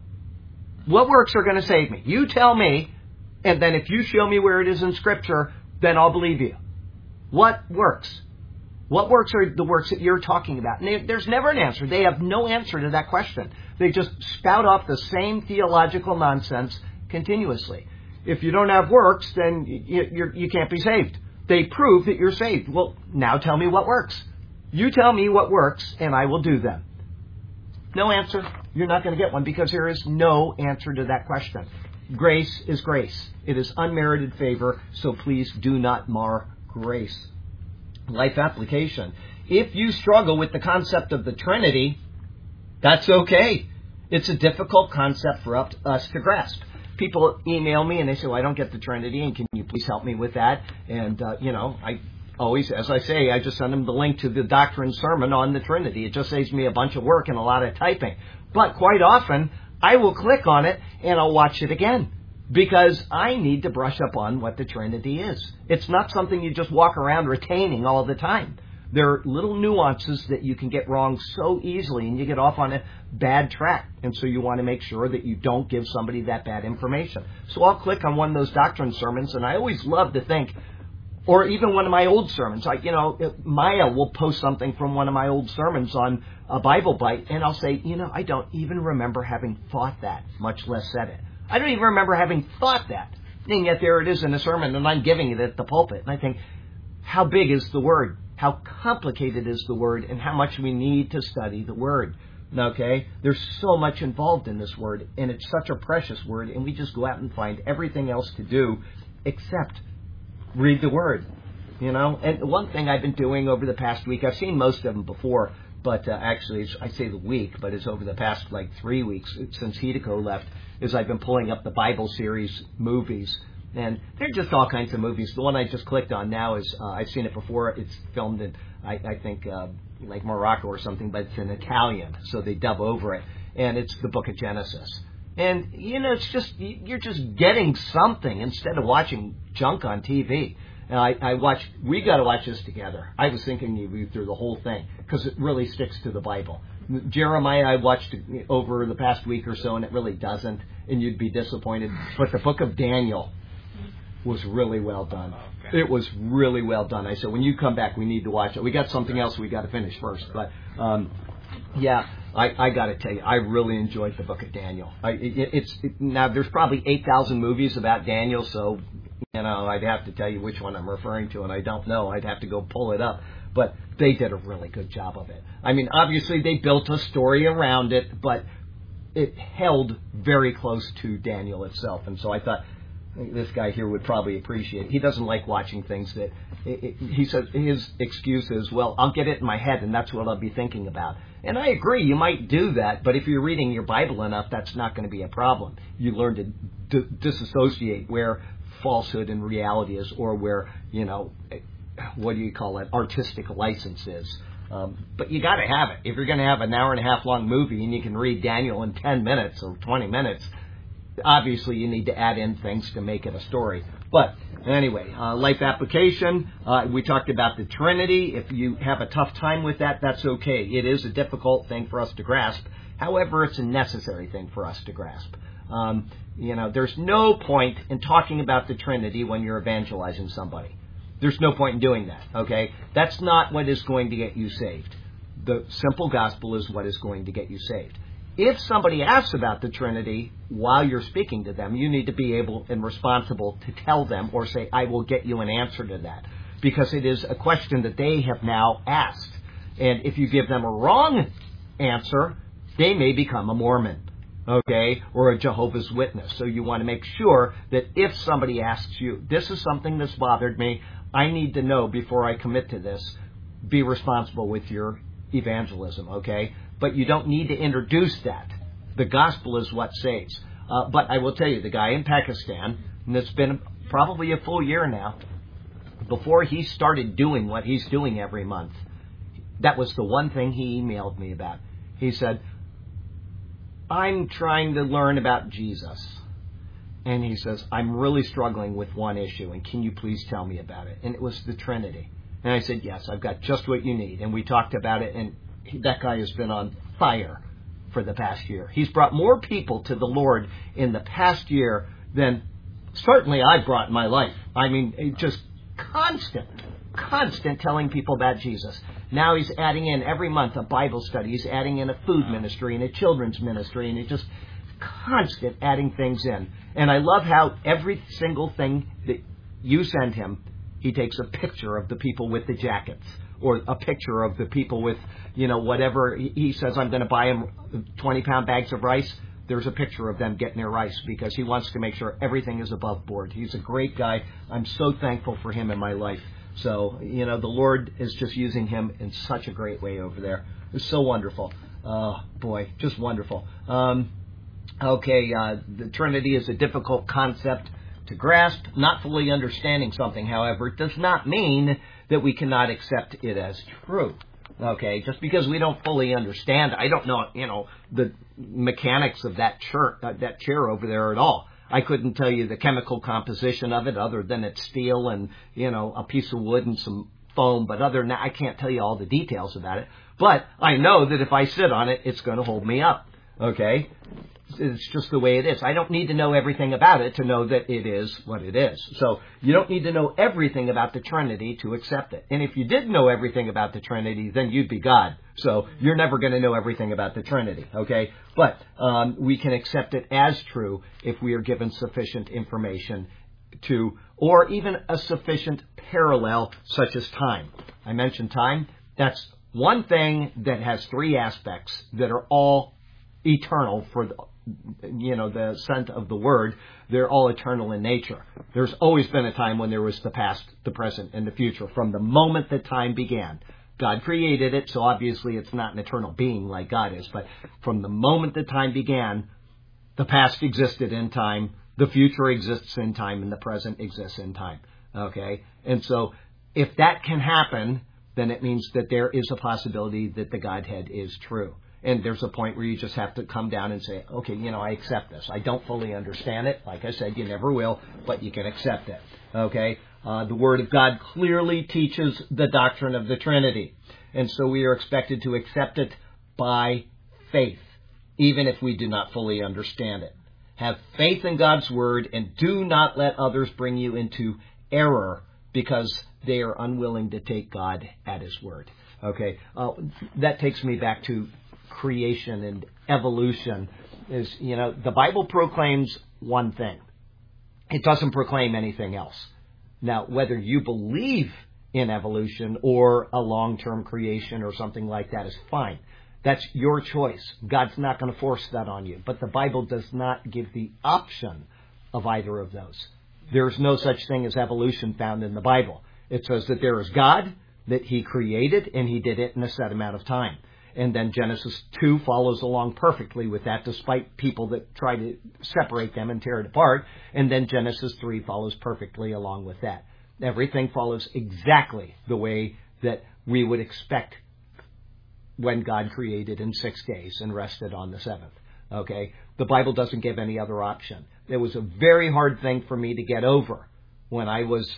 What works are going to save me? You tell me, and then if you show me where it is in Scripture, then I'll believe you. What works? What works are the works that you're talking about? And there's never an answer. They have no answer to that question. They just spout off the same theological nonsense continuously. If you don't have works, then you can't be saved. They prove that you're saved. Well, now tell me what works. You tell me what works, and I will do them. No answer. You're not going to get one because there is no answer to that question. Grace is grace. It is unmerited favor, so please do not mar grace. Life application. If you struggle with the concept of the Trinity, that's okay. It's a difficult concept for us to grasp. people email me and they say, well, I don't get the Trinity, and can you please help me with that? And, I always, as I say, I just send them the link to the doctrine sermon on the Trinity. It just saves me a bunch of work and a lot of typing. But quite often, I will click on it and I'll watch it again because I need to brush up on what the Trinity is. It's not something you just walk around retaining all the time. There are little nuances that you can get wrong so easily, and you get off on a bad track. And so you want to make sure that you don't give somebody that bad information. So I'll click on one of those doctrine sermons, and I always love to think, or even one of my old sermons, like, Maya will post something from one of my old sermons on a Bible Bite, and I'll say, I don't even remember having thought that, much less said it. I don't even remember having thought that. And yet there it is in a sermon, and I'm giving it at the pulpit. And I think, how big is the Word? How complicated is the Word, and how much we need to study the Word. Okay? There's so much involved in this Word, and it's such a precious Word, and we just go out and find everything else to do except read the Word. And one thing I've been doing over the past week, I've seen most of them before, but actually, I say the week, but it's over the past 3 weeks since Hideko left, is I've been pulling up the Bible series movies. And they're just all kinds of movies. The one I just clicked on now is, I've seen it before. It's filmed in, I think, like Morocco or something, but it's in Italian, so they dub over it. And it's the Book of Genesis. And, it's just, you're just getting something instead of watching junk on TV. And we got to watch this together. I was thinking you read through the whole thing because it really sticks to the Bible. Jeremiah, I watched over the past week or so, and it really doesn't, and you'd be disappointed. But the Book of Daniel was really well done. Okay. It was really well done. I said, when you come back, we need to watch it. We got something else we got to finish first. But, I got to tell you, I really enjoyed the Book of Daniel. Now, there's probably 8,000 movies about Daniel, so, I'd have to tell you which one I'm referring to, and I don't know. I'd have to go pull it up. But they did a really good job of it. I mean, obviously, they built a story around it, but it held very close to Daniel itself. And so I thought, this guy here would probably appreciate it. He doesn't like watching things that, he says, his excuse is, well, I'll get it in my head and that's what I'll be thinking about. And I agree, you might do that, but if you're reading your Bible enough, that's not going to be a problem. You learn to disassociate where falsehood and reality is, or where, artistic license is. But you got to have it. If you're going to have an hour and a half long movie and you can read Daniel in 10 minutes or 20 minutes, obviously, you need to add in things to make it a story. But anyway, life application, we talked about the Trinity. If you have a tough time with that, that's okay. It is a difficult thing for us to grasp. However, it's a necessary thing for us to grasp. There's no point in talking about the Trinity when you're evangelizing somebody. There's no point in doing that, okay? That's not what is going to get you saved. The simple gospel is what is going to get you saved. If somebody asks about the Trinity while you're speaking to them, you need to be able and responsible to tell them or say, I will get you an answer to that. Because it is a question that they have now asked. And if you give them a wrong answer, they may become a Mormon, okay, or a Jehovah's Witness. So you want to make sure that if somebody asks you, this is something that's bothered me, I need to know before I commit to this, be responsible with your evangelism, okay? But you don't need to introduce that. The gospel is what saves. But I will tell you, the guy in Pakistan, and it's been probably a full year now, before he started doing what he's doing every month, that was the one thing he emailed me about. He said, I'm trying to learn about Jesus. And he says, I'm really struggling with one issue, and can you please tell me about it? And it was the Trinity. And I said, yes, I've got just what you need. And we talked about it, and that guy has been on fire for the past year. He's brought more people to the Lord in the past year than certainly I've brought in my life. I mean, just constant telling people about Jesus. Now he's adding in every month a Bible study. He's adding in a food ministry and a children's ministry, and he's just constant adding things in. And I love how every single thing that you send him, he takes a picture of the people with the jackets, or a picture of the people with, whatever. He says, I'm going to buy him 20-pound bags of rice. There's a picture of them getting their rice because he wants to make sure everything is above board. He's a great guy. I'm so thankful for him in my life. So, the Lord is just using him in such a great way over there. It's so wonderful. Oh, boy, just wonderful. Okay, the Trinity is a difficult concept to grasp. Not fully understanding something, however, does not mean that we cannot accept it as true. Okay, just because we don't fully understand, I don't know, the mechanics of that chair over there at all. I couldn't tell you the chemical composition of it other than it's steel and, a piece of wood and some foam. But other than that, I can't tell you all the details about it. But I know that if I sit on it, it's going to hold me up. Okay? It's just the way it is. I don't need to know everything about it to know that it is what it is. So you don't need to know everything about the Trinity to accept it. And if you did know everything about the Trinity, then you'd be God. So you're never going to know everything about the Trinity. Okay? But we can accept it as true if we are given sufficient information to, or even a sufficient parallel such as time. I mentioned time. That's one thing that has three aspects that are all eternal for the sense of the word. They're all eternal in nature. There's always been a time when there was the past, the present, and the future. From the moment that time began, God created it, so obviously it's not an eternal being like God is. But from the moment that time began, the past existed in time, the future exists in time, and the present exists in time. Okay? And so if that can happen, then it means that there is a possibility that the Godhead is true. And there's a point where you just have to come down and say, okay, I accept this. I don't fully understand it. Like I said, you never will, but you can accept it. Okay? The Word of God clearly teaches the doctrine of the Trinity. And so we are expected to accept it by faith, even if we do not fully understand it. Have faith in God's Word and do not let others bring you into error because they are unwilling to take God at His Word. Okay? That takes me back to creation and evolution. The Bible proclaims one thing. It doesn't proclaim anything else. Now, whether you believe in evolution or a long-term creation or something like that is fine. That's your choice. God's not going to force that on you. But the Bible does not give the option of either of those. There's no such thing as evolution found in the Bible. It says that there is God, that He created, and He did it in a set amount of time. And then Genesis 2 follows along perfectly with that, despite people that try to separate them and tear it apart. And then Genesis 3 follows perfectly along with that. Everything follows exactly the way that we would expect when God created in 6 days and rested on the seventh. Okay? The Bible doesn't give any other option. It was a very hard thing for me to get over when I was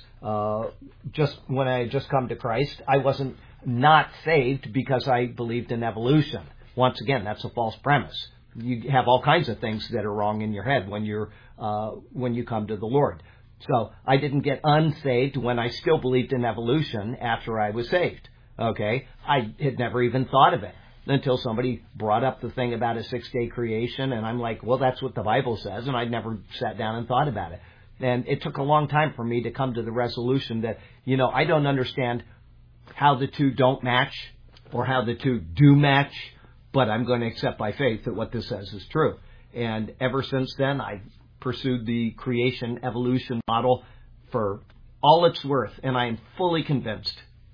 when I had just come to Christ. I wasn't not saved because I believed in evolution. Once again, that's a false premise. You have all kinds of things that are wrong in your head when you come to the Lord. So I didn't get unsaved when I still believed in evolution after I was saved. Okay? I had never even thought of it until somebody brought up the thing about a 6-day creation, and I'm like, well, that's what the Bible says, and I'd never sat down and thought about it. And it took a long time for me to come to the resolution that, I don't understand how the two don't match or how the two do match, but I'm going to accept by faith that what this says is true. And ever since then, I've pursued the creation evolution model for all it's worth, and I am fully convinced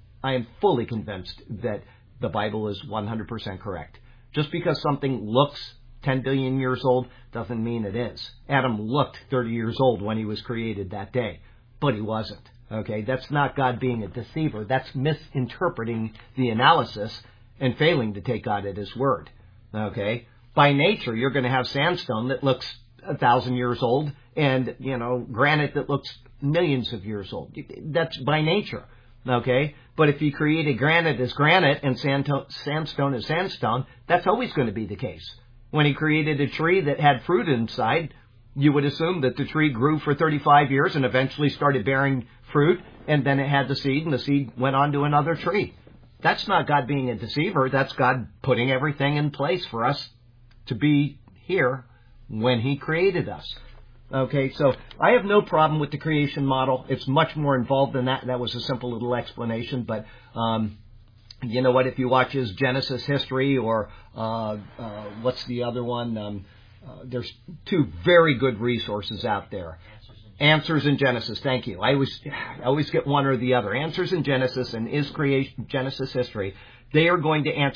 that the Bible is 100% correct. Just because something looks 10 billion years old doesn't mean it is. Adam looked 30 years old when he was created that day, but he wasn't. Okay, that's not God being a deceiver. That's misinterpreting the analysis and failing to take God at His word. Okay, by nature, you're going to have sandstone that looks 1,000 years old and, granite that looks millions of years old. That's by nature. Okay, but if you created granite as granite and sandstone as sandstone, that's always going to be the case. When He created a tree that had fruit inside, you would assume that the tree grew for 35 years and eventually started bearing fruit, and then it had the seed, and the seed went on to another tree. That's not God being a deceiver. That's God putting everything in place for us to be here when He created us. Okay, so I have no problem with the creation model. It's much more involved than that. That was a simple little explanation, but you know what? If you watch his Genesis history or what's the other one? There's two very good resources out there. Answers in Genesis. Thank you. I always get one or the other. Answers in Genesis and Is Creation Genesis History. They are going to answer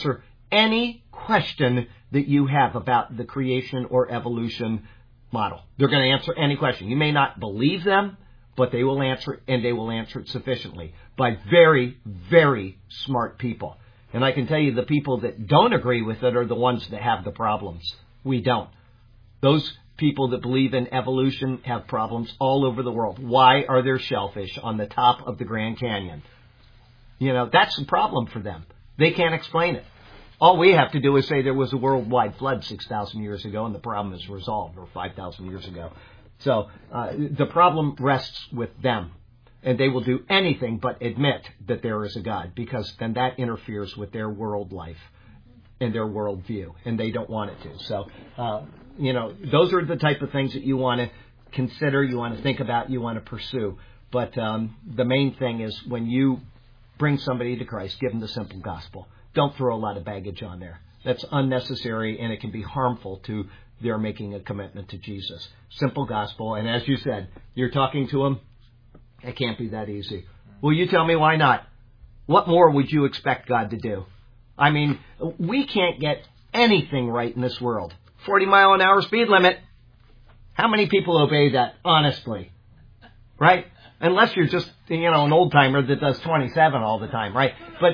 any question that you have about the creation or evolution model. They're going to answer any question. You may not believe them, but they will answer it, and they will answer it sufficiently by very, very smart people. And I can tell you the people that don't agree with it are the ones that have the problems. We don't. Those people that believe in evolution have problems all over the world. Why are there shellfish on the top of the Grand Canyon? You know, that's the problem for them. They can't explain it. All we have to do is say there was a worldwide flood 6,000 years ago and the problem is resolved, or 5,000 years ago. So the problem rests with them. And they will do anything but admit that there is a God, because then that interferes with their world life and their worldview, and they don't want it to. So, those are the type of things that you want to consider, you want to think about, you want to pursue. But the main thing is when you bring somebody to Christ, give them the simple gospel. Don't throw a lot of baggage on there. That's unnecessary, and it can be harmful to their making a commitment to Jesus. Simple gospel, and as you said, you're talking to them. It can't be that easy. Well, you tell me why not. What more would you expect God to do? I mean, we can't get anything right in this world. 40-mile-an-hour speed limit. How many people obey that, honestly? Right? Unless you're just, an old-timer that does 27 all the time, right? But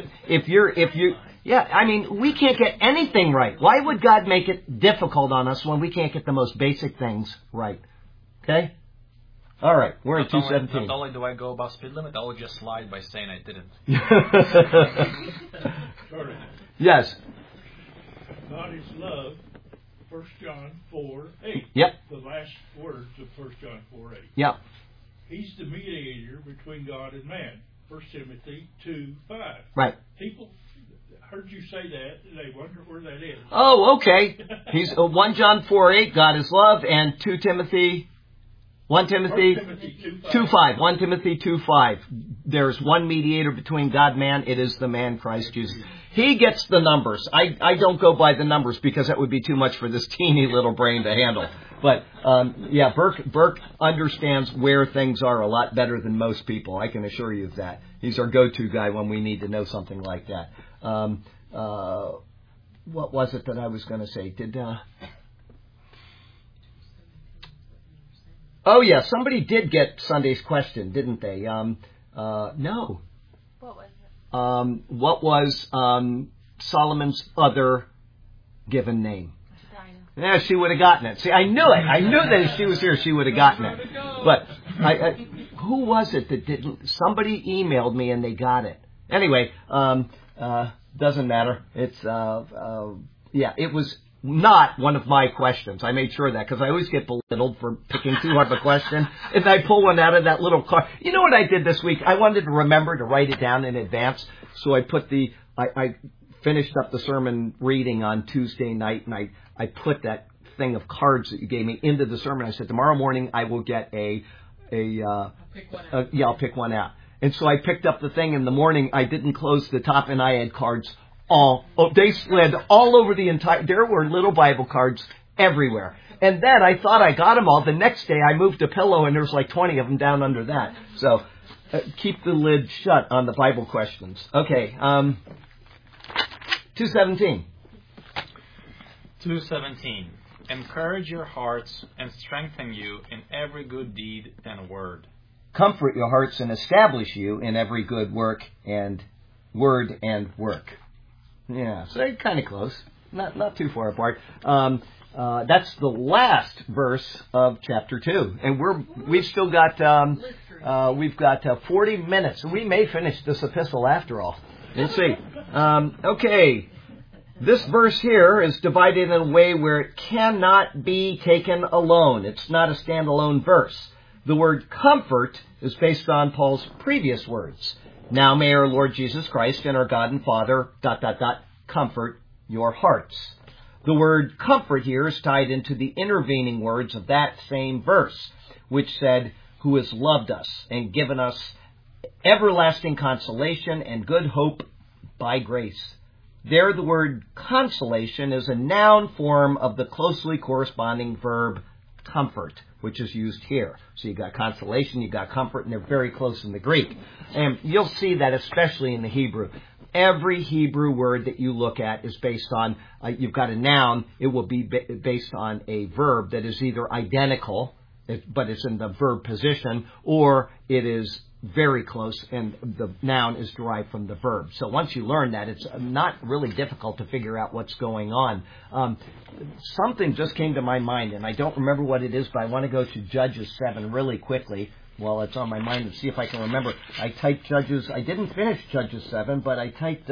we can't get anything right. Why would God make it difficult on us when we can't get the most basic things right? Okay? All right, we're in 217. Not only do I go above speed limit, I will just slide by saying I didn't. Yes. God is love, 1 John 4:8. Yep. The last words of 1 John 4:8. Yep. He's the mediator between God and man, 1 Timothy 2:5. Right. People heard you say that, and they wonder where that is. Oh, okay. He's 1 John 4:8, God is love, and 1 Timothy 2:5. 1 Timothy 2:5. There's one mediator between God and man. It is the man Christ Jesus. He gets the numbers. I don't go by the numbers because that would be too much for this teeny little brain to handle. But Burke understands where things are a lot better than most people. I can assure you of that. He's our go-to guy when we need to know something like that. What was it that I was going to say? Oh, yeah, somebody did get Sunday's question, didn't they? No. What was it? What was Solomon's other given name? Dinah. Yeah, she would have gotten it. See, I knew it. I knew that if she was here, she would have gotten it. But who was it that didn't? Somebody emailed me and they got it. Anyway, doesn't matter. It's it was not one of my questions. I made sure of that because I always get belittled for picking too hard of a question. And I pull one out of that little card. You know what I did this week? I wanted to remember to write it down in advance. So I put I finished up the sermon reading on Tuesday night, and I put that thing of cards that you gave me into the sermon. I said, tomorrow morning I will get I'll pick one out. And so I picked up the thing in the morning. I didn't close the top, and I had cards they slid all over the there were little Bible cards everywhere. And then I thought I got them all. The next day I moved a pillow and there's like 20 of them down under that. So keep the lid shut on the Bible questions. Okay. 217. 217. Encourage your hearts and strengthen you in every good deed and word. Comfort your hearts and establish you in every good work and word and work. Yeah, so they're kind of close, not too far apart. That's the last verse of chapter 2, and we've still got 40 minutes. We may finish this epistle after all. We'll see. Okay, this verse here is divided in a way where it cannot be taken alone. It's not a standalone verse. The word comfort is based on Paul's previous words. Now may our Lord Jesus Christ and our God and Father, ... comfort your hearts. The word comfort here is tied into the intervening words of that same verse, which said, who has loved us and given us everlasting consolation and good hope by grace. There the word consolation is a noun form of the closely corresponding verb comfort, which is used here. So you got consolation, you got comfort, and they're very close in the Greek. And you'll see that especially in the Hebrew. Every Hebrew word that you look at is based on, you've got a noun, it will be based on a verb that is either identical, but it's in the verb position, or it is very close and the noun is derived from the verb. So once you learn that, it's not really difficult to figure out what's going on. Something just came to my mind, and I don't remember what it is, but I want to go to Judges 7 really quickly while it's on my mind and see if I can remember. I typed Judges, I didn't finish Judges 7, but I typed,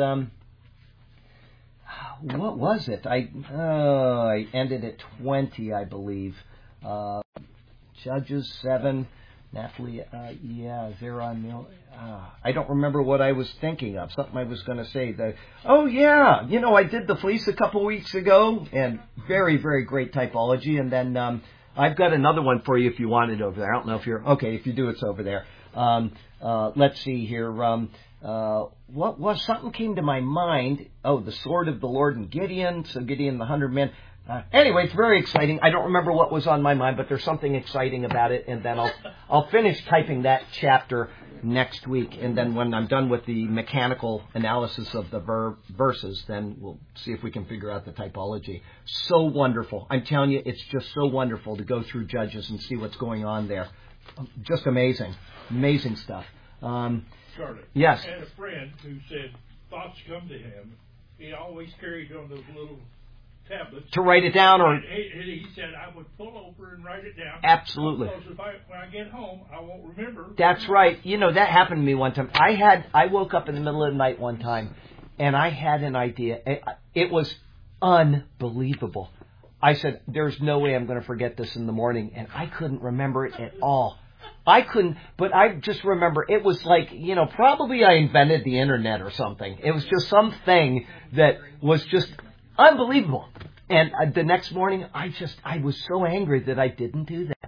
what was it? I ended at 20, I believe. Judges 7, Natalie, Zerah, I don't remember what I was thinking of. Something I was going to say. I did the fleece a couple weeks ago, and very, very great typology. And then I've got another one for you if you want it over there. I don't know if you're okay. If you do, it's over there. Let's see here. What was something came to my mind? Oh, the sword of the Lord and Gideon. So Gideon, the 100 men. Anyway, it's very exciting. I don't remember what was on my mind, but there's something exciting about it. And then I'll finish typing that chapter next week. And then when I'm done with the mechanical analysis of the verses, then we'll see if we can figure out the typology. So wonderful. I'm telling you, it's just so wonderful to go through Judges and see what's going on there. Just amazing. Amazing stuff. Charlie. Yes. I had a friend who said thoughts come to him. He always carried on those little tablets. To write it down, or... And he said I would pull over and write it down. Absolutely. Because when I get home, I won't remember. That's right. You know, that happened to me one time. I woke up in the middle of the night one time, and I had an idea. It was unbelievable. I said, there's no way I'm going to forget this in the morning, and I couldn't remember it at all. I couldn't, but I just remember it was like, probably I invented the internet or something. It was just something that was just unbelievable. And the next morning, I was so angry that I didn't do that.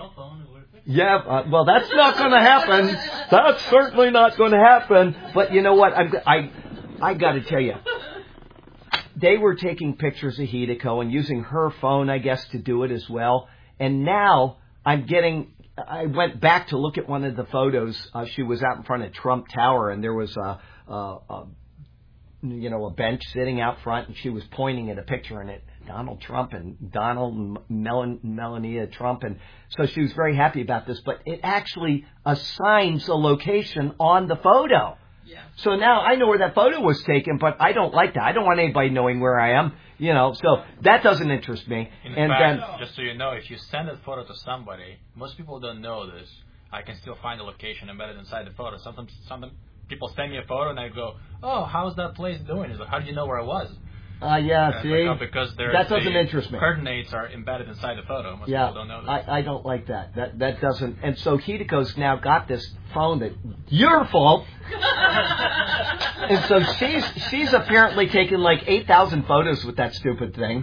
Well, that's not going to happen. That's certainly not going to happen. But you know what? I got to tell you, they were taking pictures of Hideko and using her phone, I guess, to do it as well. And now I went back to look at one of the photos. She was out in front of Trump Tower, and there was a bench sitting out front, and she was pointing at a picture in it, Donald Trump and Melania Trump, and so she was very happy about this. But it actually assigns a location on the photo. Yeah. So now I know where that photo was taken, but I don't like that. I don't want anybody knowing where I am. So that doesn't interest me. In fact, just so you know, if you send a photo to somebody, most people don't know this. I can still find the location embedded inside the photo. Sometimes people send me a photo and I go, "Oh, how's that place doing?" It's like, "How did you know where I was?" See, because that doesn't interest me. Coordinates are embedded inside the photo. Most people don't know this. I don't like that. That doesn't. And so Hideko's now got this phone that your fault. And so she's apparently taken like 8,000 photos with that stupid thing.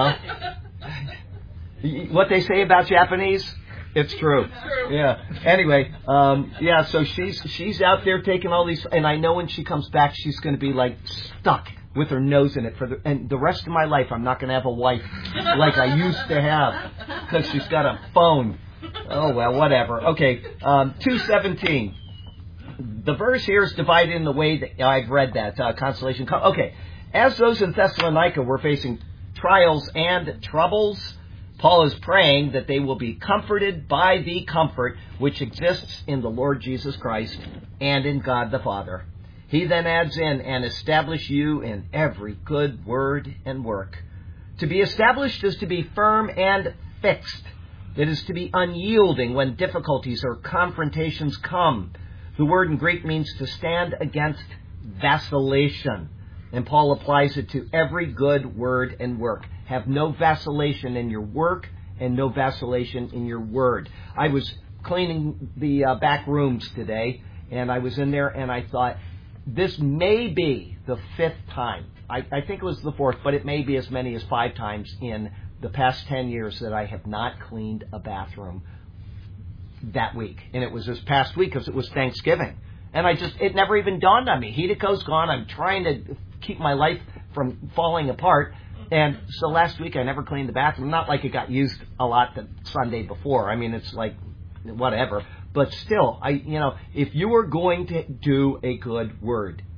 What they say about Japanese, it's true. Yeah. Anyway, so she's out there taking all these, and I know when she comes back, she's going to be like stuck with her nose in it and the rest of my life. I'm not going to have a wife like I used to have because she's got a phone. Oh well, whatever. Okay, 2:17. The verse here is divided in the way that I've read that consolation. Okay, as those in Thessalonica were facing trials and troubles, Paul is praying that they will be comforted by the comfort which exists in the Lord Jesus Christ and in God the Father. He then adds in, and establish you in every good word and work. To be established is to be firm and fixed. It is to be unyielding when difficulties or confrontations come. The word in Greek means to stand against vacillation. And Paul applies it to every good word and work. Have no vacillation in your work and no vacillation in your word. I was cleaning the back rooms today, and I was in there, and I thought, this may be the 5th time. I think it was the 4th, but it may be as many as 5 times in the past 10 years that I have not cleaned a bathroom that week. And it was this past week because it was Thanksgiving. And it never even dawned on me. Hideko's gone. I'm trying to keep my life from falling apart. And so last week I never cleaned the bathroom. Not like it got used a lot the Sunday before. I mean, it's like whatever. But still, if you are going to do a good word,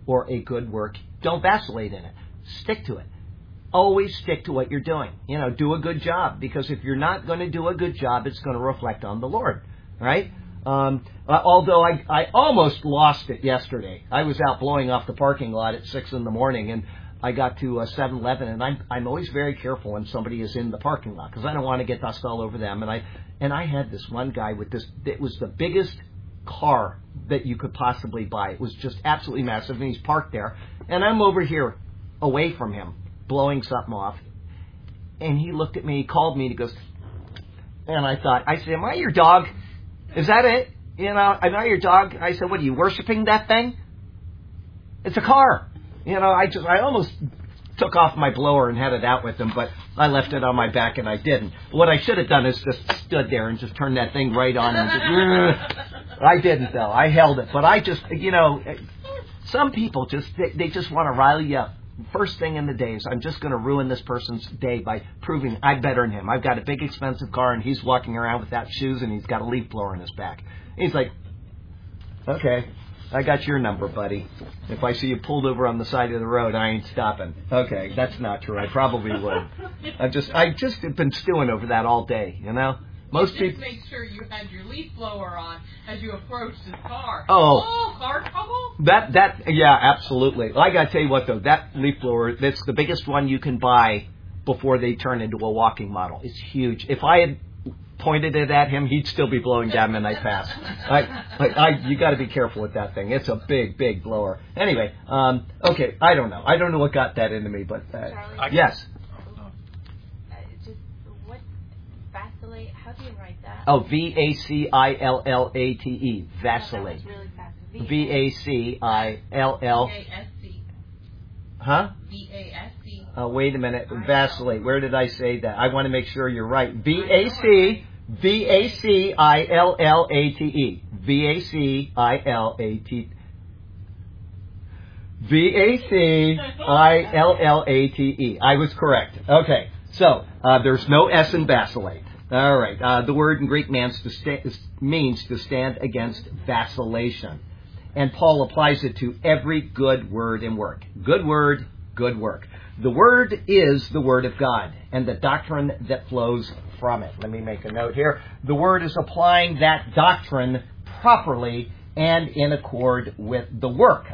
or a good work, don't vacillate in it. Stick to it. Always stick to what you're doing. Do a good job, because if you're not going to do a good job, it's going to reflect on the Lord, right? Although I almost lost it yesterday. I was out blowing off the parking lot at 6 in the morning, and I got to 7-Eleven, and I'm always very careful when somebody is in the parking lot, because I don't want to get dust all over them. And I had this one guy with this. It was the biggest car that you could possibly buy. It was just absolutely massive, and he's parked there, and I'm over here away from him, blowing something off. And he looked at me, he called me, and he goes, and I said, am I your dog? Is that it? Am I your dog? I said, what, are you worshiping that thing? It's a car. I almost took off my blower and headed out with him, but I left it on my back and I didn't. What I should have done is just stood there and just turned that thing right on and just, I didn't though. I held it. But I just, some people they just want to rile you up. First thing in the day is, I'm just going to ruin this person's day by proving I'm better than him. I've got a big expensive car and he's walking around without shoes and he's got a leaf blower in his back. He's like, okay, I got your number, buddy. If I see you pulled over on the side of the road, I ain't stopping. Okay, that's not true. I probably would. I just have been stewing over that all day, Most people make sure you had your leaf blower on as you approached his car. Oh, car trouble? Yeah, absolutely. I got to tell you what though, that leaf blower, that's the biggest one you can buy before they turn into a walking model. It's huge. If I had pointed it at him, he'd still be blowing down midnight pass. You got to be careful with that thing. It's a big, big blower. Anyway, okay, I don't know. I don't know what got that into me, but yes. Vacillate. How do you write that? Oh, Vacillate. Vacillate. That was really fast. Vacillate. V-A-S-C. Huh? V-A-S-C. Oh, wait a minute. Vacillate. Where did I say that? I want to make sure you're right. V-A-C-I-L-L-A-T-E. V-A-C-I-L-A-T. V-A-C-I-L-L-A-T-E. I was correct. Okay. So, there's no S in vacillate. All right. The word in Greek means to stand against vacillation. And Paul applies it to every good word and work. Good word, good work. The word is the word of God and the doctrine that flows from it. Let me make a note here. The word is applying that doctrine properly and in accord with the work.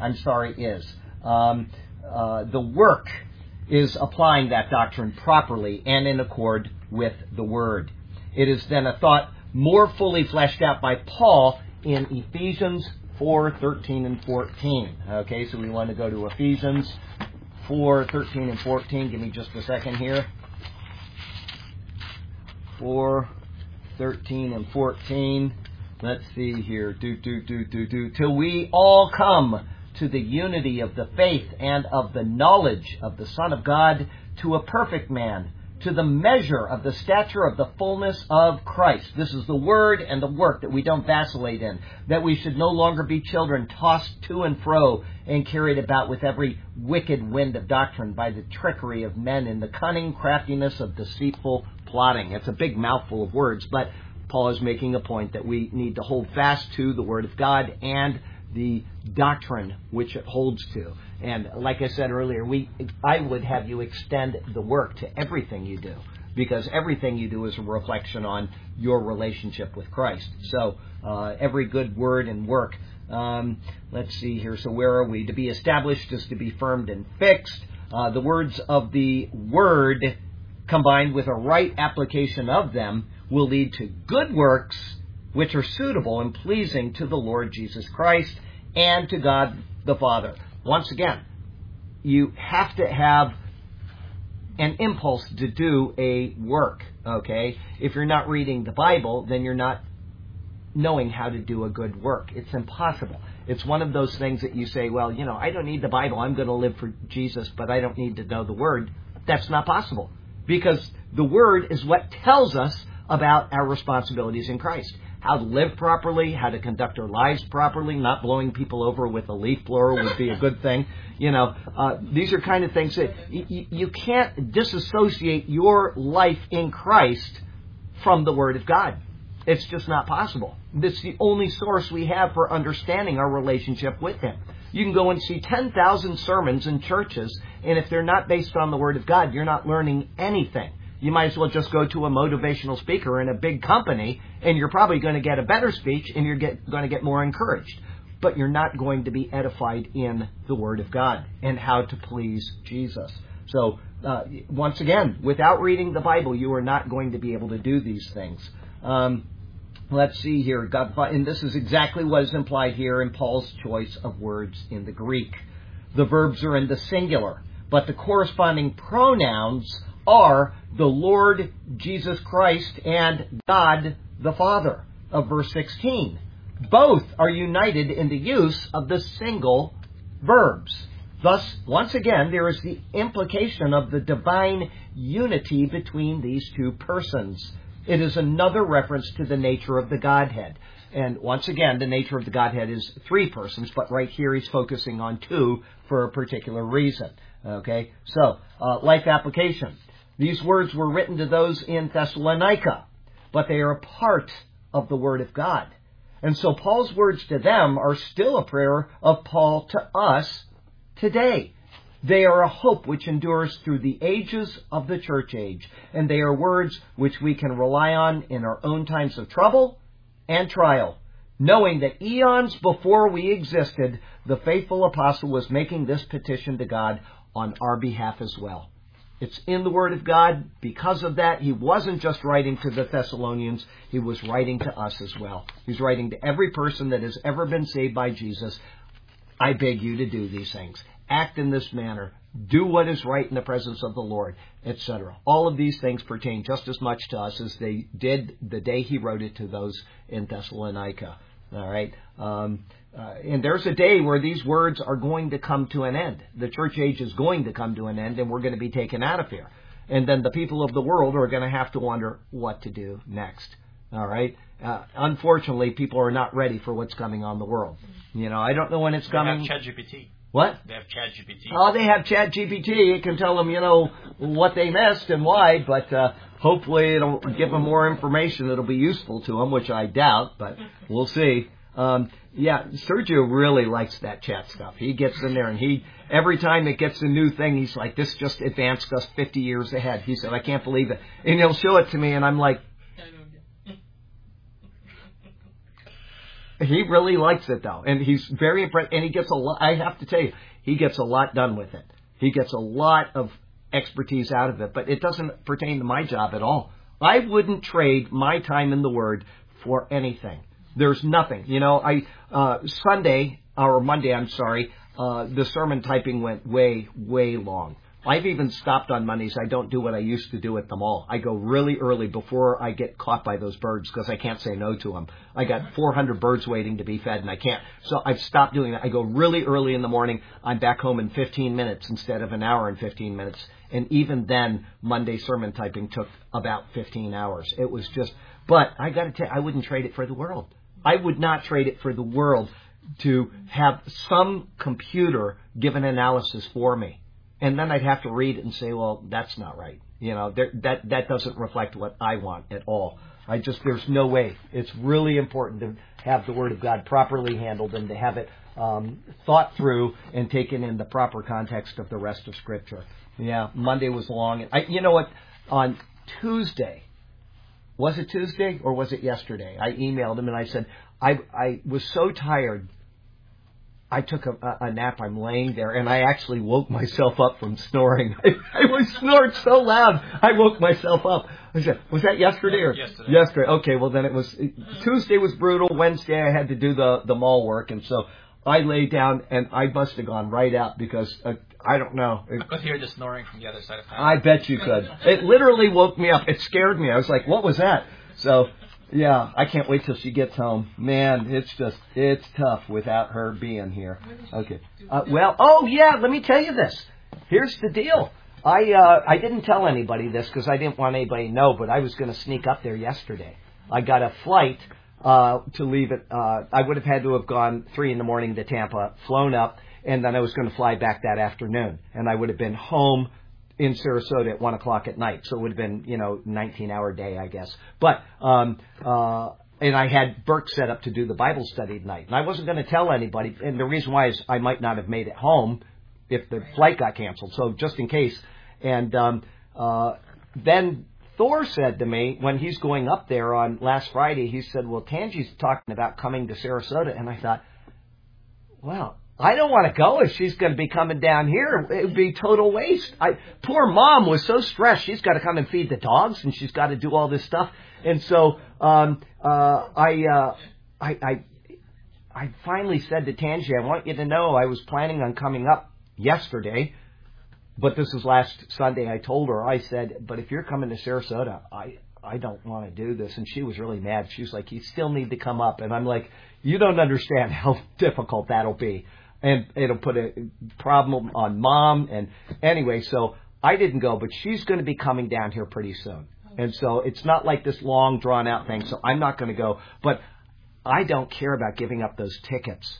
The work is applying that doctrine properly and in accord with the Word. It is then a thought more fully fleshed out by Paul in Ephesians 4:13 and 14. Okay, so we want to go to Ephesians 4:13 and 14. Give me just a second here. 4:13 and 14. Let's see here. Till we all come to the unity of the faith and of the knowledge of the Son of God, to a perfect man, to the measure of the stature of the fullness of Christ. This is the word and the work that we don't vacillate in, that we should no longer be children tossed to and fro and carried about with every wicked wind of doctrine by the trickery of men in the cunning craftiness of deceitful plotting. It's a big mouthful of words, but Paul is making a point that we need to hold fast to the Word of God and the doctrine which it holds to. And like I said earlier, I would have you extend the work to everything you do, because everything you do is a reflection on your relationship with Christ. So every good word and work. Let's see here. So where are we? To be established is to be firmed and fixed. The words of the Word, combined with a right application of them, will lead to good works which are suitable and pleasing to the Lord Jesus Christ and to God the Father. Once again, you have to have an impulse to do a work, okay? If you're not reading the Bible, then you're not knowing how to do a good work. It's impossible. It's one of those things that you say, well, I don't need the Bible. I'm going to live for Jesus, but I don't need to know the Word. That's not possible, because the Word is what tells us about our responsibilities in Christ. How to live properly, how to conduct our lives properly, not blowing people over with a leaf blower would be a good thing. These are kind of things that you can't disassociate your life in Christ from the Word of God. It's just not possible. It's the only source we have for understanding our relationship with Him. You can go and see 10,000 sermons in churches, and if they're not based on the Word of God, you're not learning anything. You might as well just go to a motivational speaker in a big company, and you're probably going to get a better speech, and you're going to get more encouraged. But you're not going to be edified in the Word of God and how to please Jesus. So, once again, without reading the Bible, you are not going to be able to do these things. Let's see here. And this is exactly what is implied here in Paul's choice of words in the Greek. The verbs are in the singular, but the corresponding pronouns are the Lord Jesus Christ and God the Father of verse 16. Both are united in the use of the single verbs. Thus, once again, there is the implication of the divine unity between these two persons. It is another reference to the nature of the Godhead. And once again, the nature of the Godhead is three persons, but right here he's focusing on two for a particular reason. Okay? So, life application. These words were written to those in Thessalonica, but they are a part of the Word of God. And so Paul's words to them are still a prayer of Paul to us today. They are a hope which endures through the ages of the church age, and they are words which we can rely on in our own times of trouble and trial, knowing that eons before we existed, the faithful apostle was making this petition to God on our behalf as well. It's in the Word of God. Because of that, he wasn't just writing to the Thessalonians, he was writing to us as well. He's writing to every person that has ever been saved by Jesus. I beg you to do these things. Act in this manner. Do what is right in the presence of the Lord, etc. All of these things pertain just as much to us as they did the day he wrote it to those in Thessalonica. All right? And there's a day where these words are going to come to an end. The church age is going to come to an end, and we're going to be taken out of here. And then the people of the world are going to have to wonder what to do next. All right? Unfortunately, people are not ready for what's coming on the world. You know, I don't know when it's coming. They have ChatGPT. What? They have ChatGPT. Oh, they have ChatGPT. It can tell them, what they missed and why, but hopefully it'll give them more information that'll be useful to them, which I doubt, but we'll see. Sergio really likes that chat stuff. He gets in there and every time it gets a new thing, he's like, this just advanced us 50 years ahead. He said, I can't believe it. And he'll show it to me and I'm like, he really likes it though. And he's very impressed. And he gets a lot, I have to tell you, he gets a lot done with it. He gets a lot of expertise out of it, but it doesn't pertain to my job at all. I wouldn't trade my time in the Word for anything. There's nothing. Monday, the sermon typing went way, way long. I've even stopped on Mondays. I don't do what I used to do at the mall. I go really early before I get caught by those birds because I can't say no to them. I got 400 birds waiting to be fed and I can't. So I've stopped doing that. I go really early in the morning. I'm back home in 15 minutes instead of an hour and 15 minutes. And even then, Monday sermon typing took about 15 hours. It was just, but I got to tell you, I wouldn't trade it for the world. I would not trade it for the world to have some computer give an analysis for me. And then I'd have to read it and say, well, that's not right. That doesn't reflect what I want at all. There's no way. It's really important to have the Word of God properly handled and to have it thought through and taken in the proper context of the rest of Scripture. Yeah, Monday was long. On Tuesday, was it Tuesday or was it yesterday? I emailed him and I said, I was so tired. I took a nap. I'm laying there, and I actually woke myself up from snoring. I was snored so loud, I woke myself up. I said, was that yesterday or? Yesterday. Okay, well then it was, Tuesday was brutal. Wednesday I had to do the mall work, and so I lay down, and I must have gone right out because, I don't know. I could hear the snoring from the other side of town. I bet you could. It literally woke me up. It scared me. I was like, what was that? So, yeah, I can't wait till she gets home. Man, it's tough without her being here. Okay. Let me tell you this. Here's the deal. I didn't tell anybody this because I didn't want anybody to know, but I was going to sneak up there yesterday. I got a flight to leave at, I would have had to have gone 3 a.m. to Tampa, flown up, and then I was going to fly back that afternoon. And I would have been home in Sarasota at 1 o'clock at night. So it would have been, 19-hour day, I guess. But and I had Burke set up to do the Bible study tonight. And I wasn't going to tell anybody. And the reason why is I might not have made it home if the flight got canceled. So just in case. And then Thor said to me, when he's going up there on last Friday, he said, well, Tangie's talking about coming to Sarasota. And I thought, well, I don't want to go if she's going to be coming down here. It would be total waste. Poor Mom was so stressed. She's got to come and feed the dogs, and she's got to do all this stuff. And so I finally said to Tangie, I want you to know I was planning on coming up yesterday, but this is last Sunday. I told her, I said, but if you're coming to Sarasota, I don't want to do this. And she was really mad. She was like, you still need to come up. And I'm like, you don't understand how difficult that'll be. And it'll put a problem on Mom. And anyway, so I didn't go, but she's going to be coming down here pretty soon. And so it's not like this long, drawn-out thing, so I'm not going to go. But I don't care about giving up those tickets.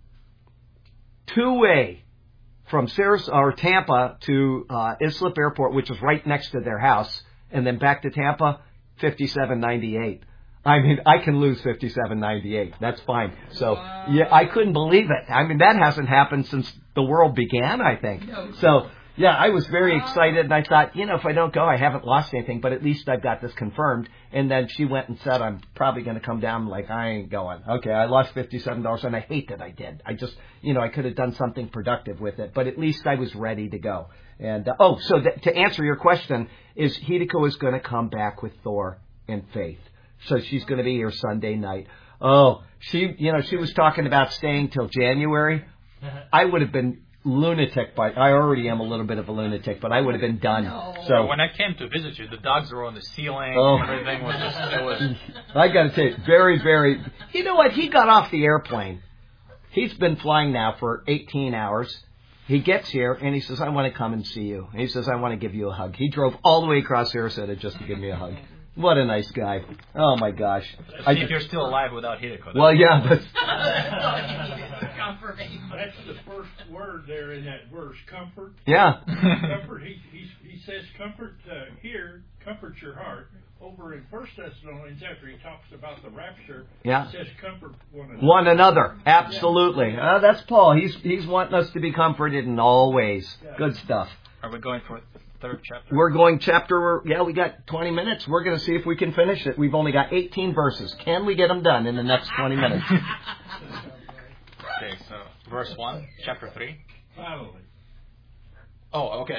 Two-way from Tampa to Islip Airport, which is right next to their house, and then back to Tampa, $57.98. I mean, I can lose $57.98. That's fine. So, yeah, I couldn't believe it. I mean, that hasn't happened since the world began, I think. So, yeah, I was very excited, and I thought, if I don't go, I haven't lost anything, but at least I've got this confirmed. And then she went and said, I'm probably going to come down. Like, I ain't going. Okay, I lost $57, and I hate that I did. I just, I could have done something productive with it, but at least I was ready to go. And, so to answer your question, is Hideko is going to come back with Thor and Faith. So she's going to be here Sunday night. Oh, she was talking about staying till January. I would have been lunatic I already am a little bit of a lunatic, but I would have been done. No. So when I came to visit you, the dogs were on the ceiling. Everything was just, it was. I got to tell you, very, very. You know what? He got off the airplane. He's been flying now for 18 hours. He gets here and he says, I want to come and see you. And he says, I want to give you a hug. He drove all the way across Sarasota just to give me a hug. What a nice guy. Oh, my gosh. See if you're still alive without Hideko. Well, yeah, but... That's the first word there in that verse, comfort. Yeah. Comfort. He says comfort here, comfort your heart. Over in 1 Thessalonians, after he talks about the rapture, yeah. He says comfort one another. One another. Absolutely. Yeah. That's Paul. He's wanting us to be comforted in all ways. Yeah. Good stuff. Are we going for third chapter? We're going we got 20 minutes. We're going to see if we can finish it. We've only got 18 verses. Can we get them done in the next 20 minutes? Okay, so verse 1, chapter 3. Finally. Oh, okay.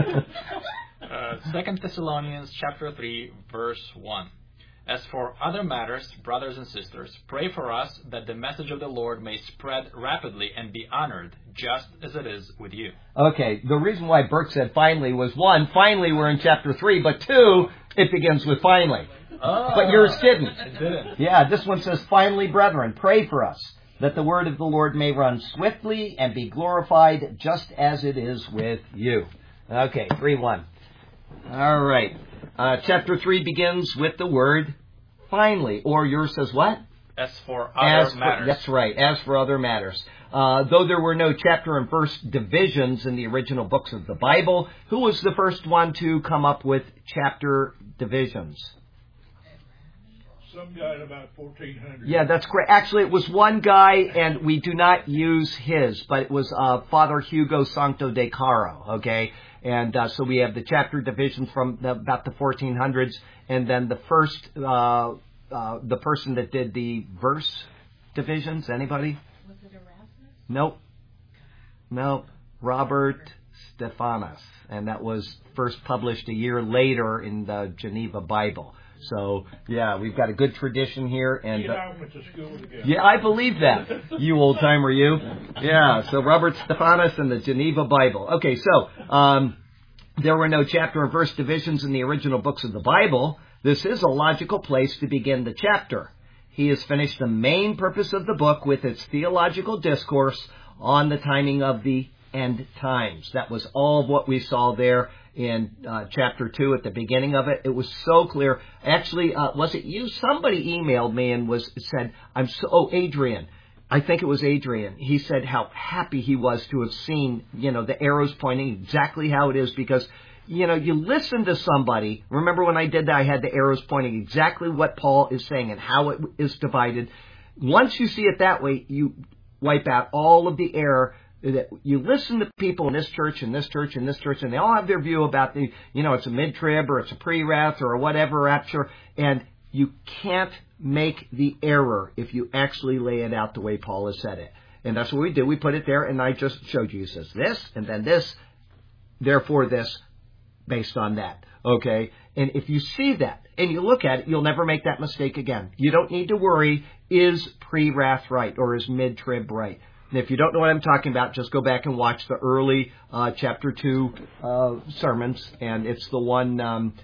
2 Thessalonians chapter 3, verse 1. As for other matters, brothers and sisters, pray for us that the message of the Lord may spread rapidly and be honored, just as it is with you. Okay, the reason why Burke said finally was, one, finally we're in chapter 3, but two, it begins with finally. Oh, but yours didn't. It didn't. Yeah, this one says, finally, brethren, pray for us, that the word of the Lord may run swiftly and be glorified, just as it is with you. Okay, 3:1. All right. Chapter 3 begins with the word finally, or yours says what? As for other matters. That's right, as for other matters. Though there were no chapter and verse divisions in the original books of the Bible, who was the first one to come up with chapter divisions? Some guy at about 1400. Yeah, that's correct. Actually, it was one guy, and we do not use his, but it was Father Hugo Sancto de Caro, okay? And so we have the chapter divisions from about the 1400s, and then the first, the person that did the verse divisions, anybody? Was it Erasmus? Nope. Robert Stephanus, and that was first published a year later in the Geneva Bible. So, yeah, we've got a good tradition here. And I went to school together. Yeah, I believe that. You old-timer, you. Yeah, so Robert Stephanus and the Geneva Bible. Okay, so there were no chapter and verse divisions in the original books of the Bible. This is a logical place to begin the chapter. He has finished the main purpose of the book with its theological discourse on the timing of the end times. That was all of what we saw there in chapter 2 at the beginning of it. It was so clear. Actually, was it you? Somebody emailed me and said, Adrian. I think it was Adrian. He said how happy he was to have seen, the arrows pointing exactly how it is, because, you listen to somebody. Remember when I did that, I had the arrows pointing exactly what Paul is saying and how it is divided. Once you see it that way, you wipe out all of the error. That you listen to people in this church and this church and this church, and they all have their view about it's a mid-trib or it's a pre-wrath or whatever rapture, and you can't make the error if you actually lay it out the way Paul has said it. And that's what we did. We put it there, and I just showed you. He says this, and then this, therefore this, based on that. Okay? And if you see that, and you look at it, you'll never make that mistake again. You don't need to worry, is pre-wrath right, or is mid-trib right? And if you don't know what I'm talking about, just go back and watch the early chapter 2 sermons, and it's the one,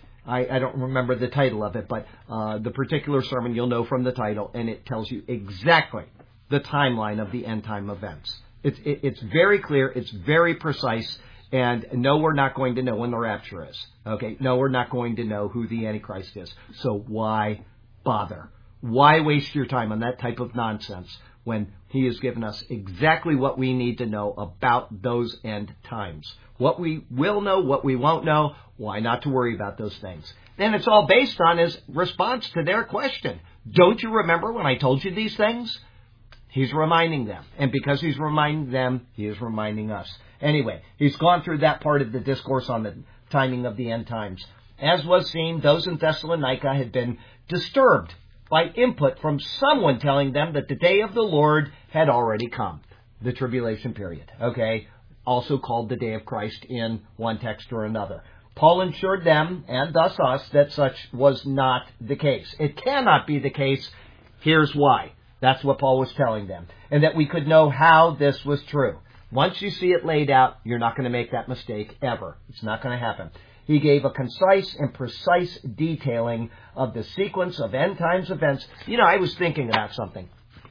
I don't remember the title of it, but the particular sermon you'll know from the title, and it tells you exactly the timeline of the end time events. It's very clear, it's very precise, and no, we're not going to know when the rapture is. Okay? No, we're not going to know who the Antichrist is. So why bother? Why waste your time on that type of nonsense when he has given us exactly what we need to know about those end times? What we will know, what we won't know, why not to worry about those things? And it's all based on his response to their question. Don't you remember when I told you these things? He's reminding them. And because he's reminding them, he is reminding us. Anyway, he's gone through that part of the discourse on the timing of the end times. As was seen, those in Thessalonica had been disturbed by input from someone telling them that the day of the Lord had already come. The tribulation period. Okay? Also called the day of Christ in one text or another. Paul assured them, and thus us, that such was not the case. It cannot be the case. Here's why. That's what Paul was telling them. And that we could know how this was true. Once you see it laid out, you're not going to make that mistake ever. It's not going to happen. He gave a concise and precise detailing of the sequence of end times events. I was thinking about something.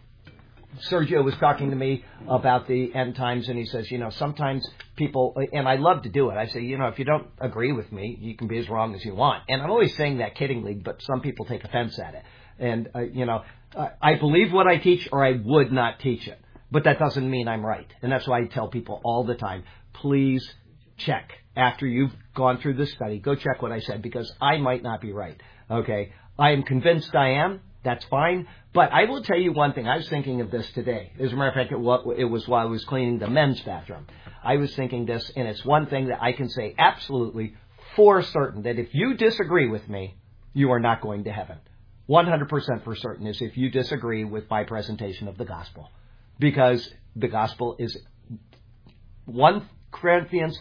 Sergio was talking to me about the end times, and he says, sometimes people, and I love to do it. I say, if you don't agree with me, you can be as wrong as you want. And I'm always saying that kiddingly, but some people take offense at it. And, I believe what I teach, or I would not teach it. But that doesn't mean I'm right. And that's why I tell people all the time, please check. After you've gone through this study, go check what I said, because I might not be right. Okay? I am convinced I am. That's fine. But I will tell you one thing. I was thinking of this today. As a matter of fact, it was while I was cleaning the men's bathroom. I was thinking this, and it's one thing that I can say absolutely for certain, that if you disagree with me, you are not going to heaven. 100% for certain is if you disagree with my presentation of the gospel. Because the gospel is 1 Corinthians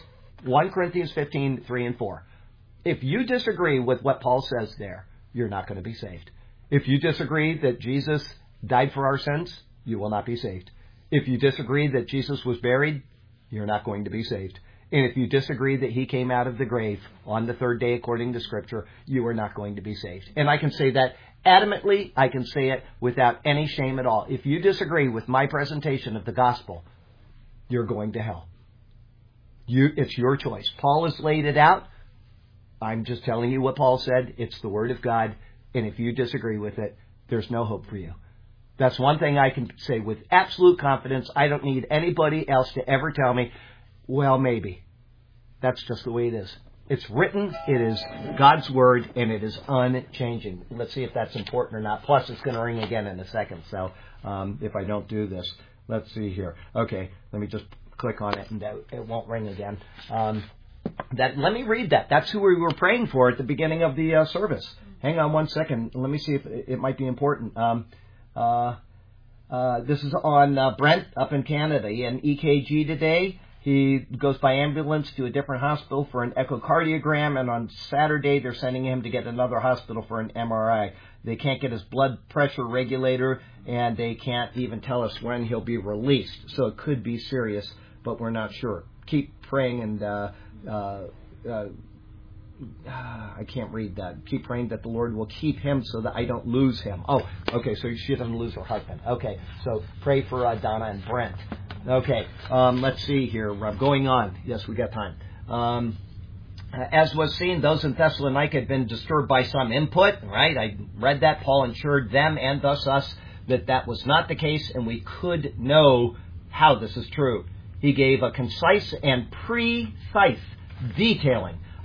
15, 3 and 4. If you disagree with what Paul says there, you're not going to be saved. If you disagree that Jesus died for our sins, you will not be saved. If you disagree that Jesus was buried, you're not going to be saved. And if you disagree that he came out of the grave on the third day according to Scripture, you are not going to be saved. And I can say that adamantly. I can say it without any shame at all. If you disagree with my presentation of the gospel, you're going to hell. It's your choice. Paul has laid it out. I'm just telling you what Paul said. It's the Word of God. And if you disagree with it, there's no hope for you. That's one thing I can say with absolute confidence. I don't need anybody else to ever tell me, well, maybe. That's just the way it is. It's written, it is God's Word, and it is unchanging. Let's see if that's important or not. Plus, it's going to ring again in a second. So if I don't do this, let's see here. Okay, let me just click on it, and it won't ring again. Let me read that. That's who we were praying for at the beginning of the service. Hang on one second. Let me see if it might be important. This is on Brent up in Canada. He had an EKG today. He goes by ambulance to a different hospital for an echocardiogram, and on Saturday they're sending him to get another hospital for an MRI. They can't get his blood pressure regulator, and they can't even tell us when he'll be released. So it could be serious, but we're not sure. Keep praying, and I can't read that. Keep praying that the Lord will keep him so that I don't lose him. Oh, okay, so she doesn't lose her husband. Okay, so pray for Donna and Brent. Okay, let's see here. Going on. Yes, we got time. As was seen, those in Thessalonica had been disturbed by some input, right? I read that. Paul assured them and thus us that was not the case, and we could know how this is true. He gave a concise and precise detailing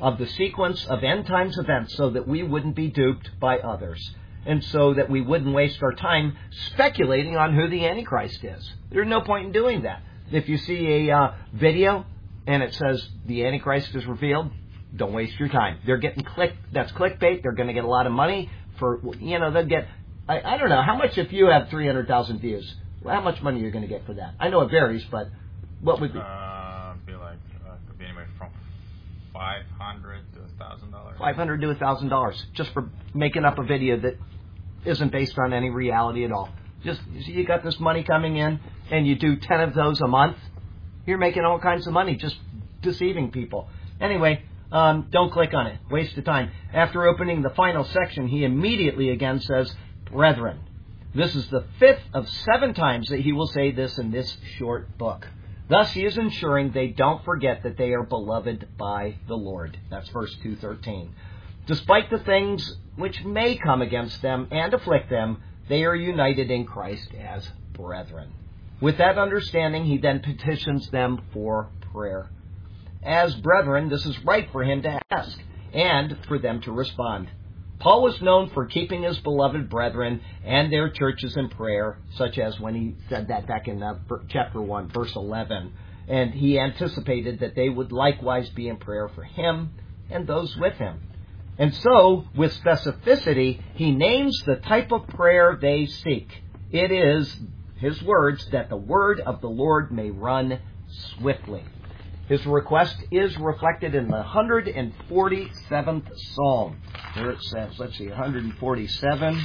of the sequence of end times events so that we wouldn't be duped by others, and so that we wouldn't waste our time speculating on who the Antichrist is. There's no point in doing that. If you see a video and it says the Antichrist is revealed, don't waste your time. They're getting that's clickbait. They're going to get a lot of money for, they'll get, I don't know, how much if you have 300,000 views, how much money are you going to get for that? I know it varies, but what would be? Could be anywhere from $500 to $1,000. $500 to $1,000 just for making up a video that isn't based on any reality at all. Just, you got this money coming in, and you do 10 of those a month, you're making all kinds of money just deceiving people. Anyway, don't click on it. Waste of time. After opening the final section, he immediately again says, brethren. This is the 5th of 7 times that he will say this in this short book. Thus he is ensuring they don't forget that they are beloved by the Lord. That's verse 213. Despite the things which may come against them and afflict them, they are united in Christ as brethren. With that understanding, he then petitions them for prayer. As brethren, this is right for him to ask and for them to respond. Paul was known for keeping his beloved brethren and their churches in prayer, such as when he said that back in chapter 1, verse 11. And he anticipated that they would likewise be in prayer for him and those with him. And so, with specificity, he names the type of prayer they seek. It is, his words, that the word of the Lord may run swiftly. His request is reflected in the 147th Psalm, where it says, 147.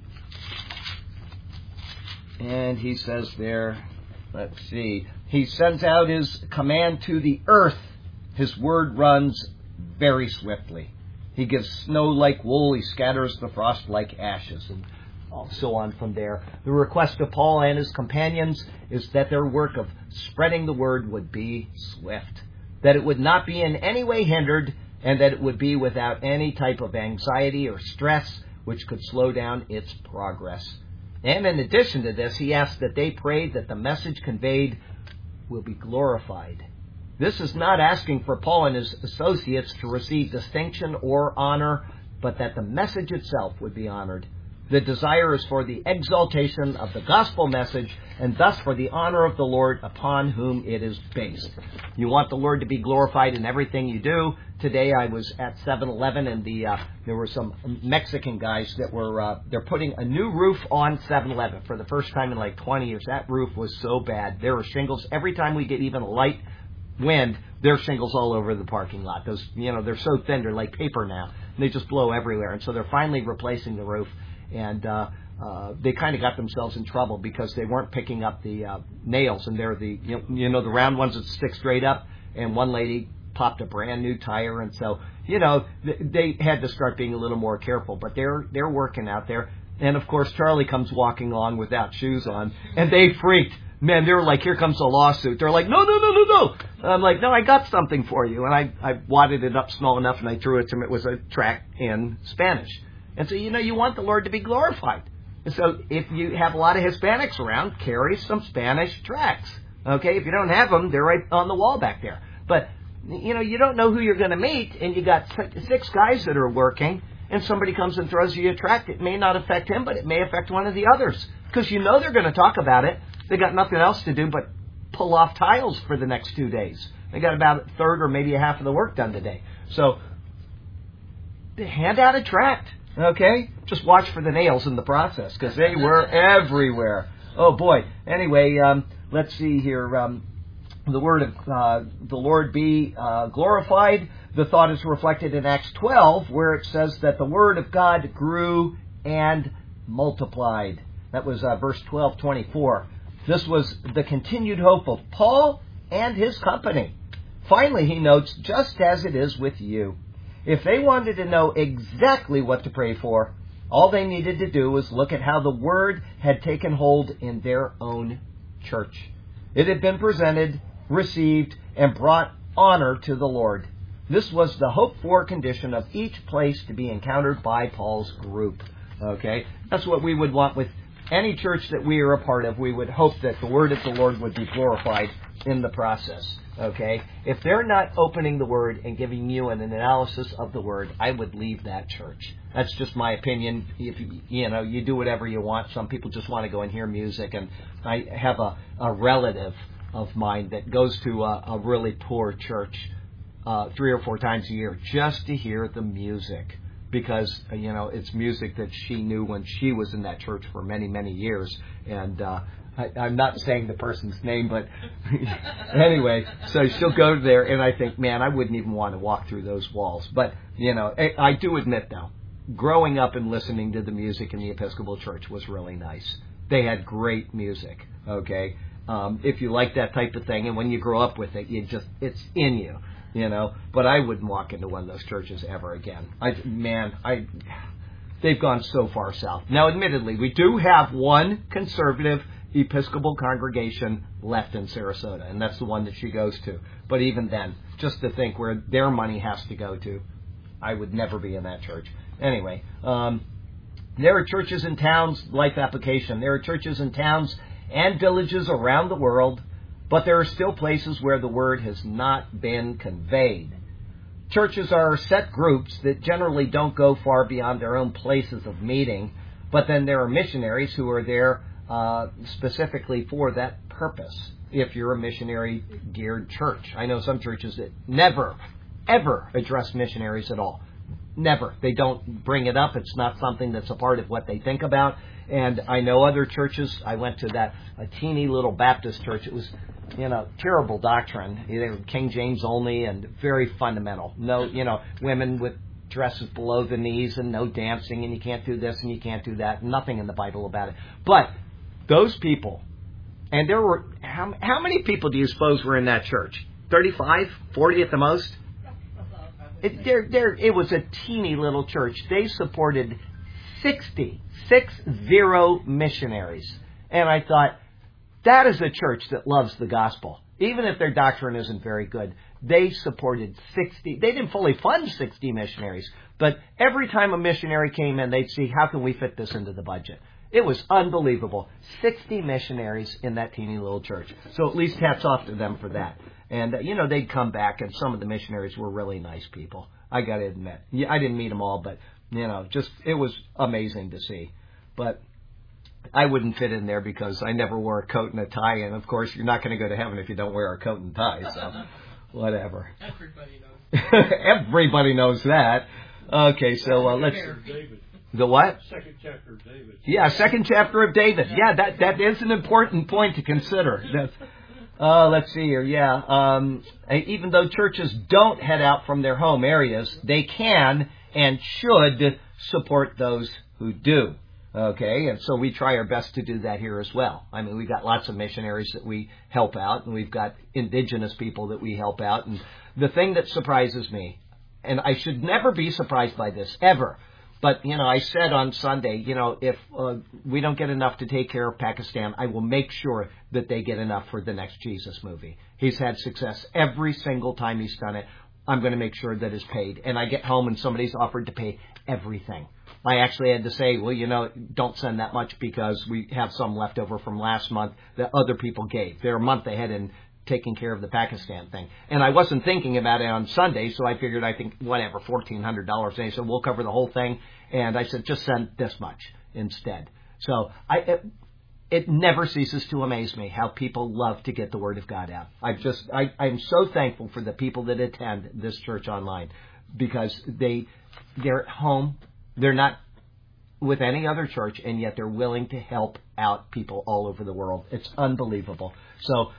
And he says there, he sends out his command to the earth. His word runs very swiftly. He gives snow like wool. He scatters the frost like ashes. And so on from there. The request of Paul and his companions is that their work of spreading the word would be swift, that it would not be in any way hindered, and that it would be without any type of anxiety or stress which could slow down its progress. And in addition to this, he asks that they pray that the message conveyed will be glorified. This is not asking for Paul and his associates to receive distinction or honor, but that the message itself would be honored. The desire is for the exaltation of the gospel message, and thus for the honor of the Lord upon whom it is based. You want the Lord to be glorified in everything you do. Today I was at 7-Eleven, and there were some Mexican guys that were they're putting a new roof on 7-Eleven for the first time in like 20 years. That roof was so bad. There were shingles. Every time we get even a light wind, there's shingles all over the parking lot. Those, they're so thin, they're like paper now, and they just blow everywhere. And so they're finally replacing the roof. And they kind of got themselves in trouble because they weren't picking up the nails, and they're the the round ones that stick straight up. And one lady popped a brand new tire, and so they had to start being a little more careful. But they're working out there, and of course Charlie comes walking along without shoes on, and they freaked. Man, they were like, "Here comes a lawsuit." They're like, "No." I'm like, "No, I got something for you," and I wadded it up small enough, and I threw it to him. It was a tract in Spanish. And so, you want the Lord to be glorified. And so if you have a lot of Hispanics around, carry some Spanish tracts. Okay? If you don't have them, they're right on the wall back there. But, you don't know who you're going to meet, and you got 6 guys that are working, and somebody comes and throws you a tract. It may not affect him, but it may affect one of the others. Because they're going to talk about it. They got nothing else to do but pull off tiles for the next 2 days. They got about a third or maybe a half of the work done today. So, hand out a tract. Okay? Just watch for the nails in the process, because they were everywhere. Oh, boy. Anyway, let's see here. The word of the Lord be glorified. The thought is reflected in Acts 12, where it says that the word of God grew and multiplied. That was verse 12:24. This was the continued hope of Paul and his company. Finally, he notes, just as it is with you. If they wanted to know exactly what to pray for, all they needed to do was look at how the word had taken hold in their own church. It had been presented, received, and brought honor to the Lord. This was the hoped-for condition of each place to be encountered by Paul's group. Okay? That's what we would want with any church that we are a part of. We would hope that the word of the Lord would be glorified in the process. Okay? If they're not opening the Word and giving you an analysis of the Word, I would leave that church. That's just my opinion. If you do whatever you want. Some people just want to go and hear music. And I have a relative of mine that goes to a really poor church 3 or 4 times a year just to hear the music. Because, it's music that she knew when she was in that church for many, many years. And I'm not saying the person's name, but anyway, so she'll go there, and I think, man, I wouldn't even want to walk through those walls. But, I do admit, though, growing up and listening to the music in the Episcopal Church was really nice. They had great music, okay? If you like that type of thing, and when you grow up with it, it's in you. But I wouldn't walk into one of those churches ever again. They've gone so far south. Now, admittedly, we do have one conservative Episcopal congregation left in Sarasota, and that's the one that she goes to. But even then, just to think where their money has to go to, I would never be in that church. Anyway, there are churches in towns, life application, there are churches in towns and villages around the world, but there are still places where the Word has not been conveyed. Churches are set groups that generally don't go far beyond their own places of meeting, but then there are missionaries who are there specifically for that purpose, if you're a missionary-geared church. I know some churches that never, ever address missionaries at all. Never. They don't bring it up. It's not something that's a part of what they think about. And I know other churches. I went to a teeny little Baptist church. It was, terrible doctrine. They were King James only and very fundamental. No, women with dresses below the knees and no dancing, and you can't do this and you can't do that. Nothing in the Bible about it. But those people, and there were, how many people do you suppose were in that church? 35, 40 at the most? It was a teeny little church. They supported 60 missionaries. And I thought, that is a church that loves the gospel. Even if their doctrine isn't very good, they supported 60. They didn't fully fund 60 missionaries, but every time a missionary came in, they'd see, how can we fit this into the budget? It was unbelievable. 60 missionaries in that teeny little church. So at least hats off to them for that. And, they'd come back, and some of the missionaries were really nice people. I got to admit. I didn't meet them all, but, it was amazing to see. But I wouldn't fit in there because I never wore a coat and a tie. And, of course, you're not going to go to heaven if you don't wear a coat and tie. So, whatever. Everybody knows. Everybody knows that. Okay, so let's... The what? Second chapter of David. Yeah, second chapter of David. Yeah, that is an important point to consider. Let's see here. Yeah, even though churches don't head out from their home areas, they can and should support those who do. Okay, and so we try our best to do that here as well. I mean, we've got lots of missionaries that we help out, and we've got indigenous people that we help out. And the thing that surprises me, and I should never be surprised by this, ever, but, I said on Sunday, if we don't get enough to take care of Pakistan, I will make sure that they get enough for the next Jesus movie. He's had success every single time he's done it. I'm going to make sure that it's paid. And I get home and somebody's offered to pay everything. I actually had to say, well, don't send that much because we have some left over from last month that other people gave. They're a month ahead in taking care of the Pakistan thing. And I wasn't thinking about it on Sunday, so I figured, whatever, $1,400. And he said, we'll cover the whole thing. And I said, just send this much instead. So it never ceases to amaze me how people love to get the Word of God out. I'm so thankful for the people that attend this church online because they're at home. They're not with any other church, and yet they're willing to help out people all over the world. It's unbelievable. So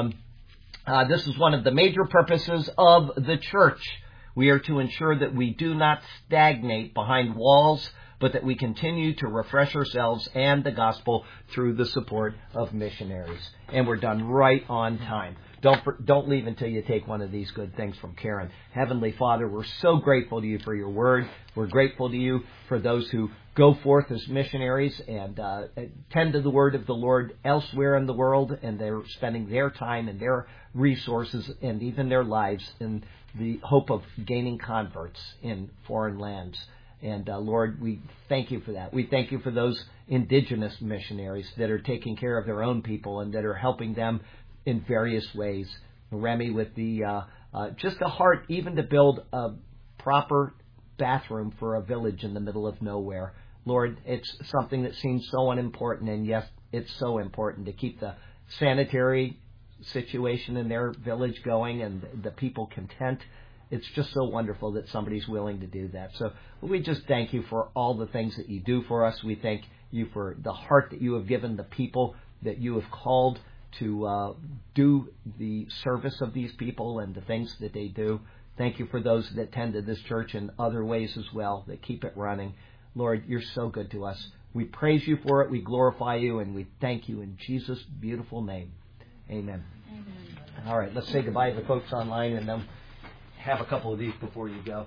this is one of the major purposes of the church. We are to ensure that we do not stagnate behind walls, but that we continue to refresh ourselves and the gospel through the support of missionaries. And we're done right on time. Don't leave until you take one of these good things from Karen. Heavenly Father, we're so grateful to you for your word. We're grateful to you for those who go forth as missionaries and tend to the word of the Lord elsewhere in the world, and they're spending their time and their resources and even their lives in the hope of gaining converts in foreign lands. And Lord, we thank you for that. We thank you for those indigenous missionaries that are taking care of their own people and that are helping them in various ways. Remy with the just a heart even to build a proper bathroom for a village in the middle of nowhere. Lord, it's something that seems so unimportant, and yes, it's so important to keep the sanitary situation in their village going and the people content. It's just so wonderful that somebody's willing to do that. So we just thank you for all the things that you do for us. We thank you for the heart that you have given the people that you have called to do the service of these people and the things that they do. Thank you for those that tend to this church in other ways as well, that keep it running. Lord, you're so good to us. We praise you for it. We glorify you, and we thank you in Jesus' beautiful name. Amen. Amen. All right, let's say goodbye to the folks online and then have a couple of these before you go.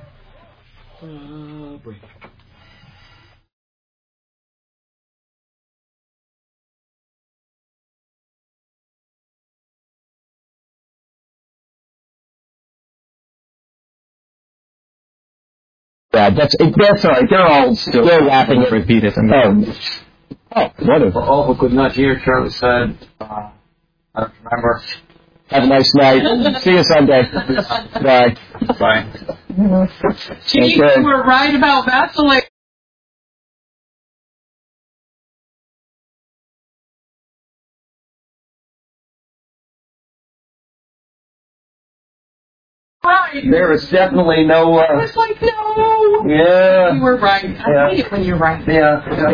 Break. Yeah, that's all right. They're all still laughing and repeat it. Oh, wonderful. For all who could not hear, Charlie said, I don't remember. Have a nice night. See you Sunday. Bye. Bye. Gee, you were right about Vaseline. Right. There is definitely no... I was like, no. Yeah. You were right. I hate it when you're right. Yeah.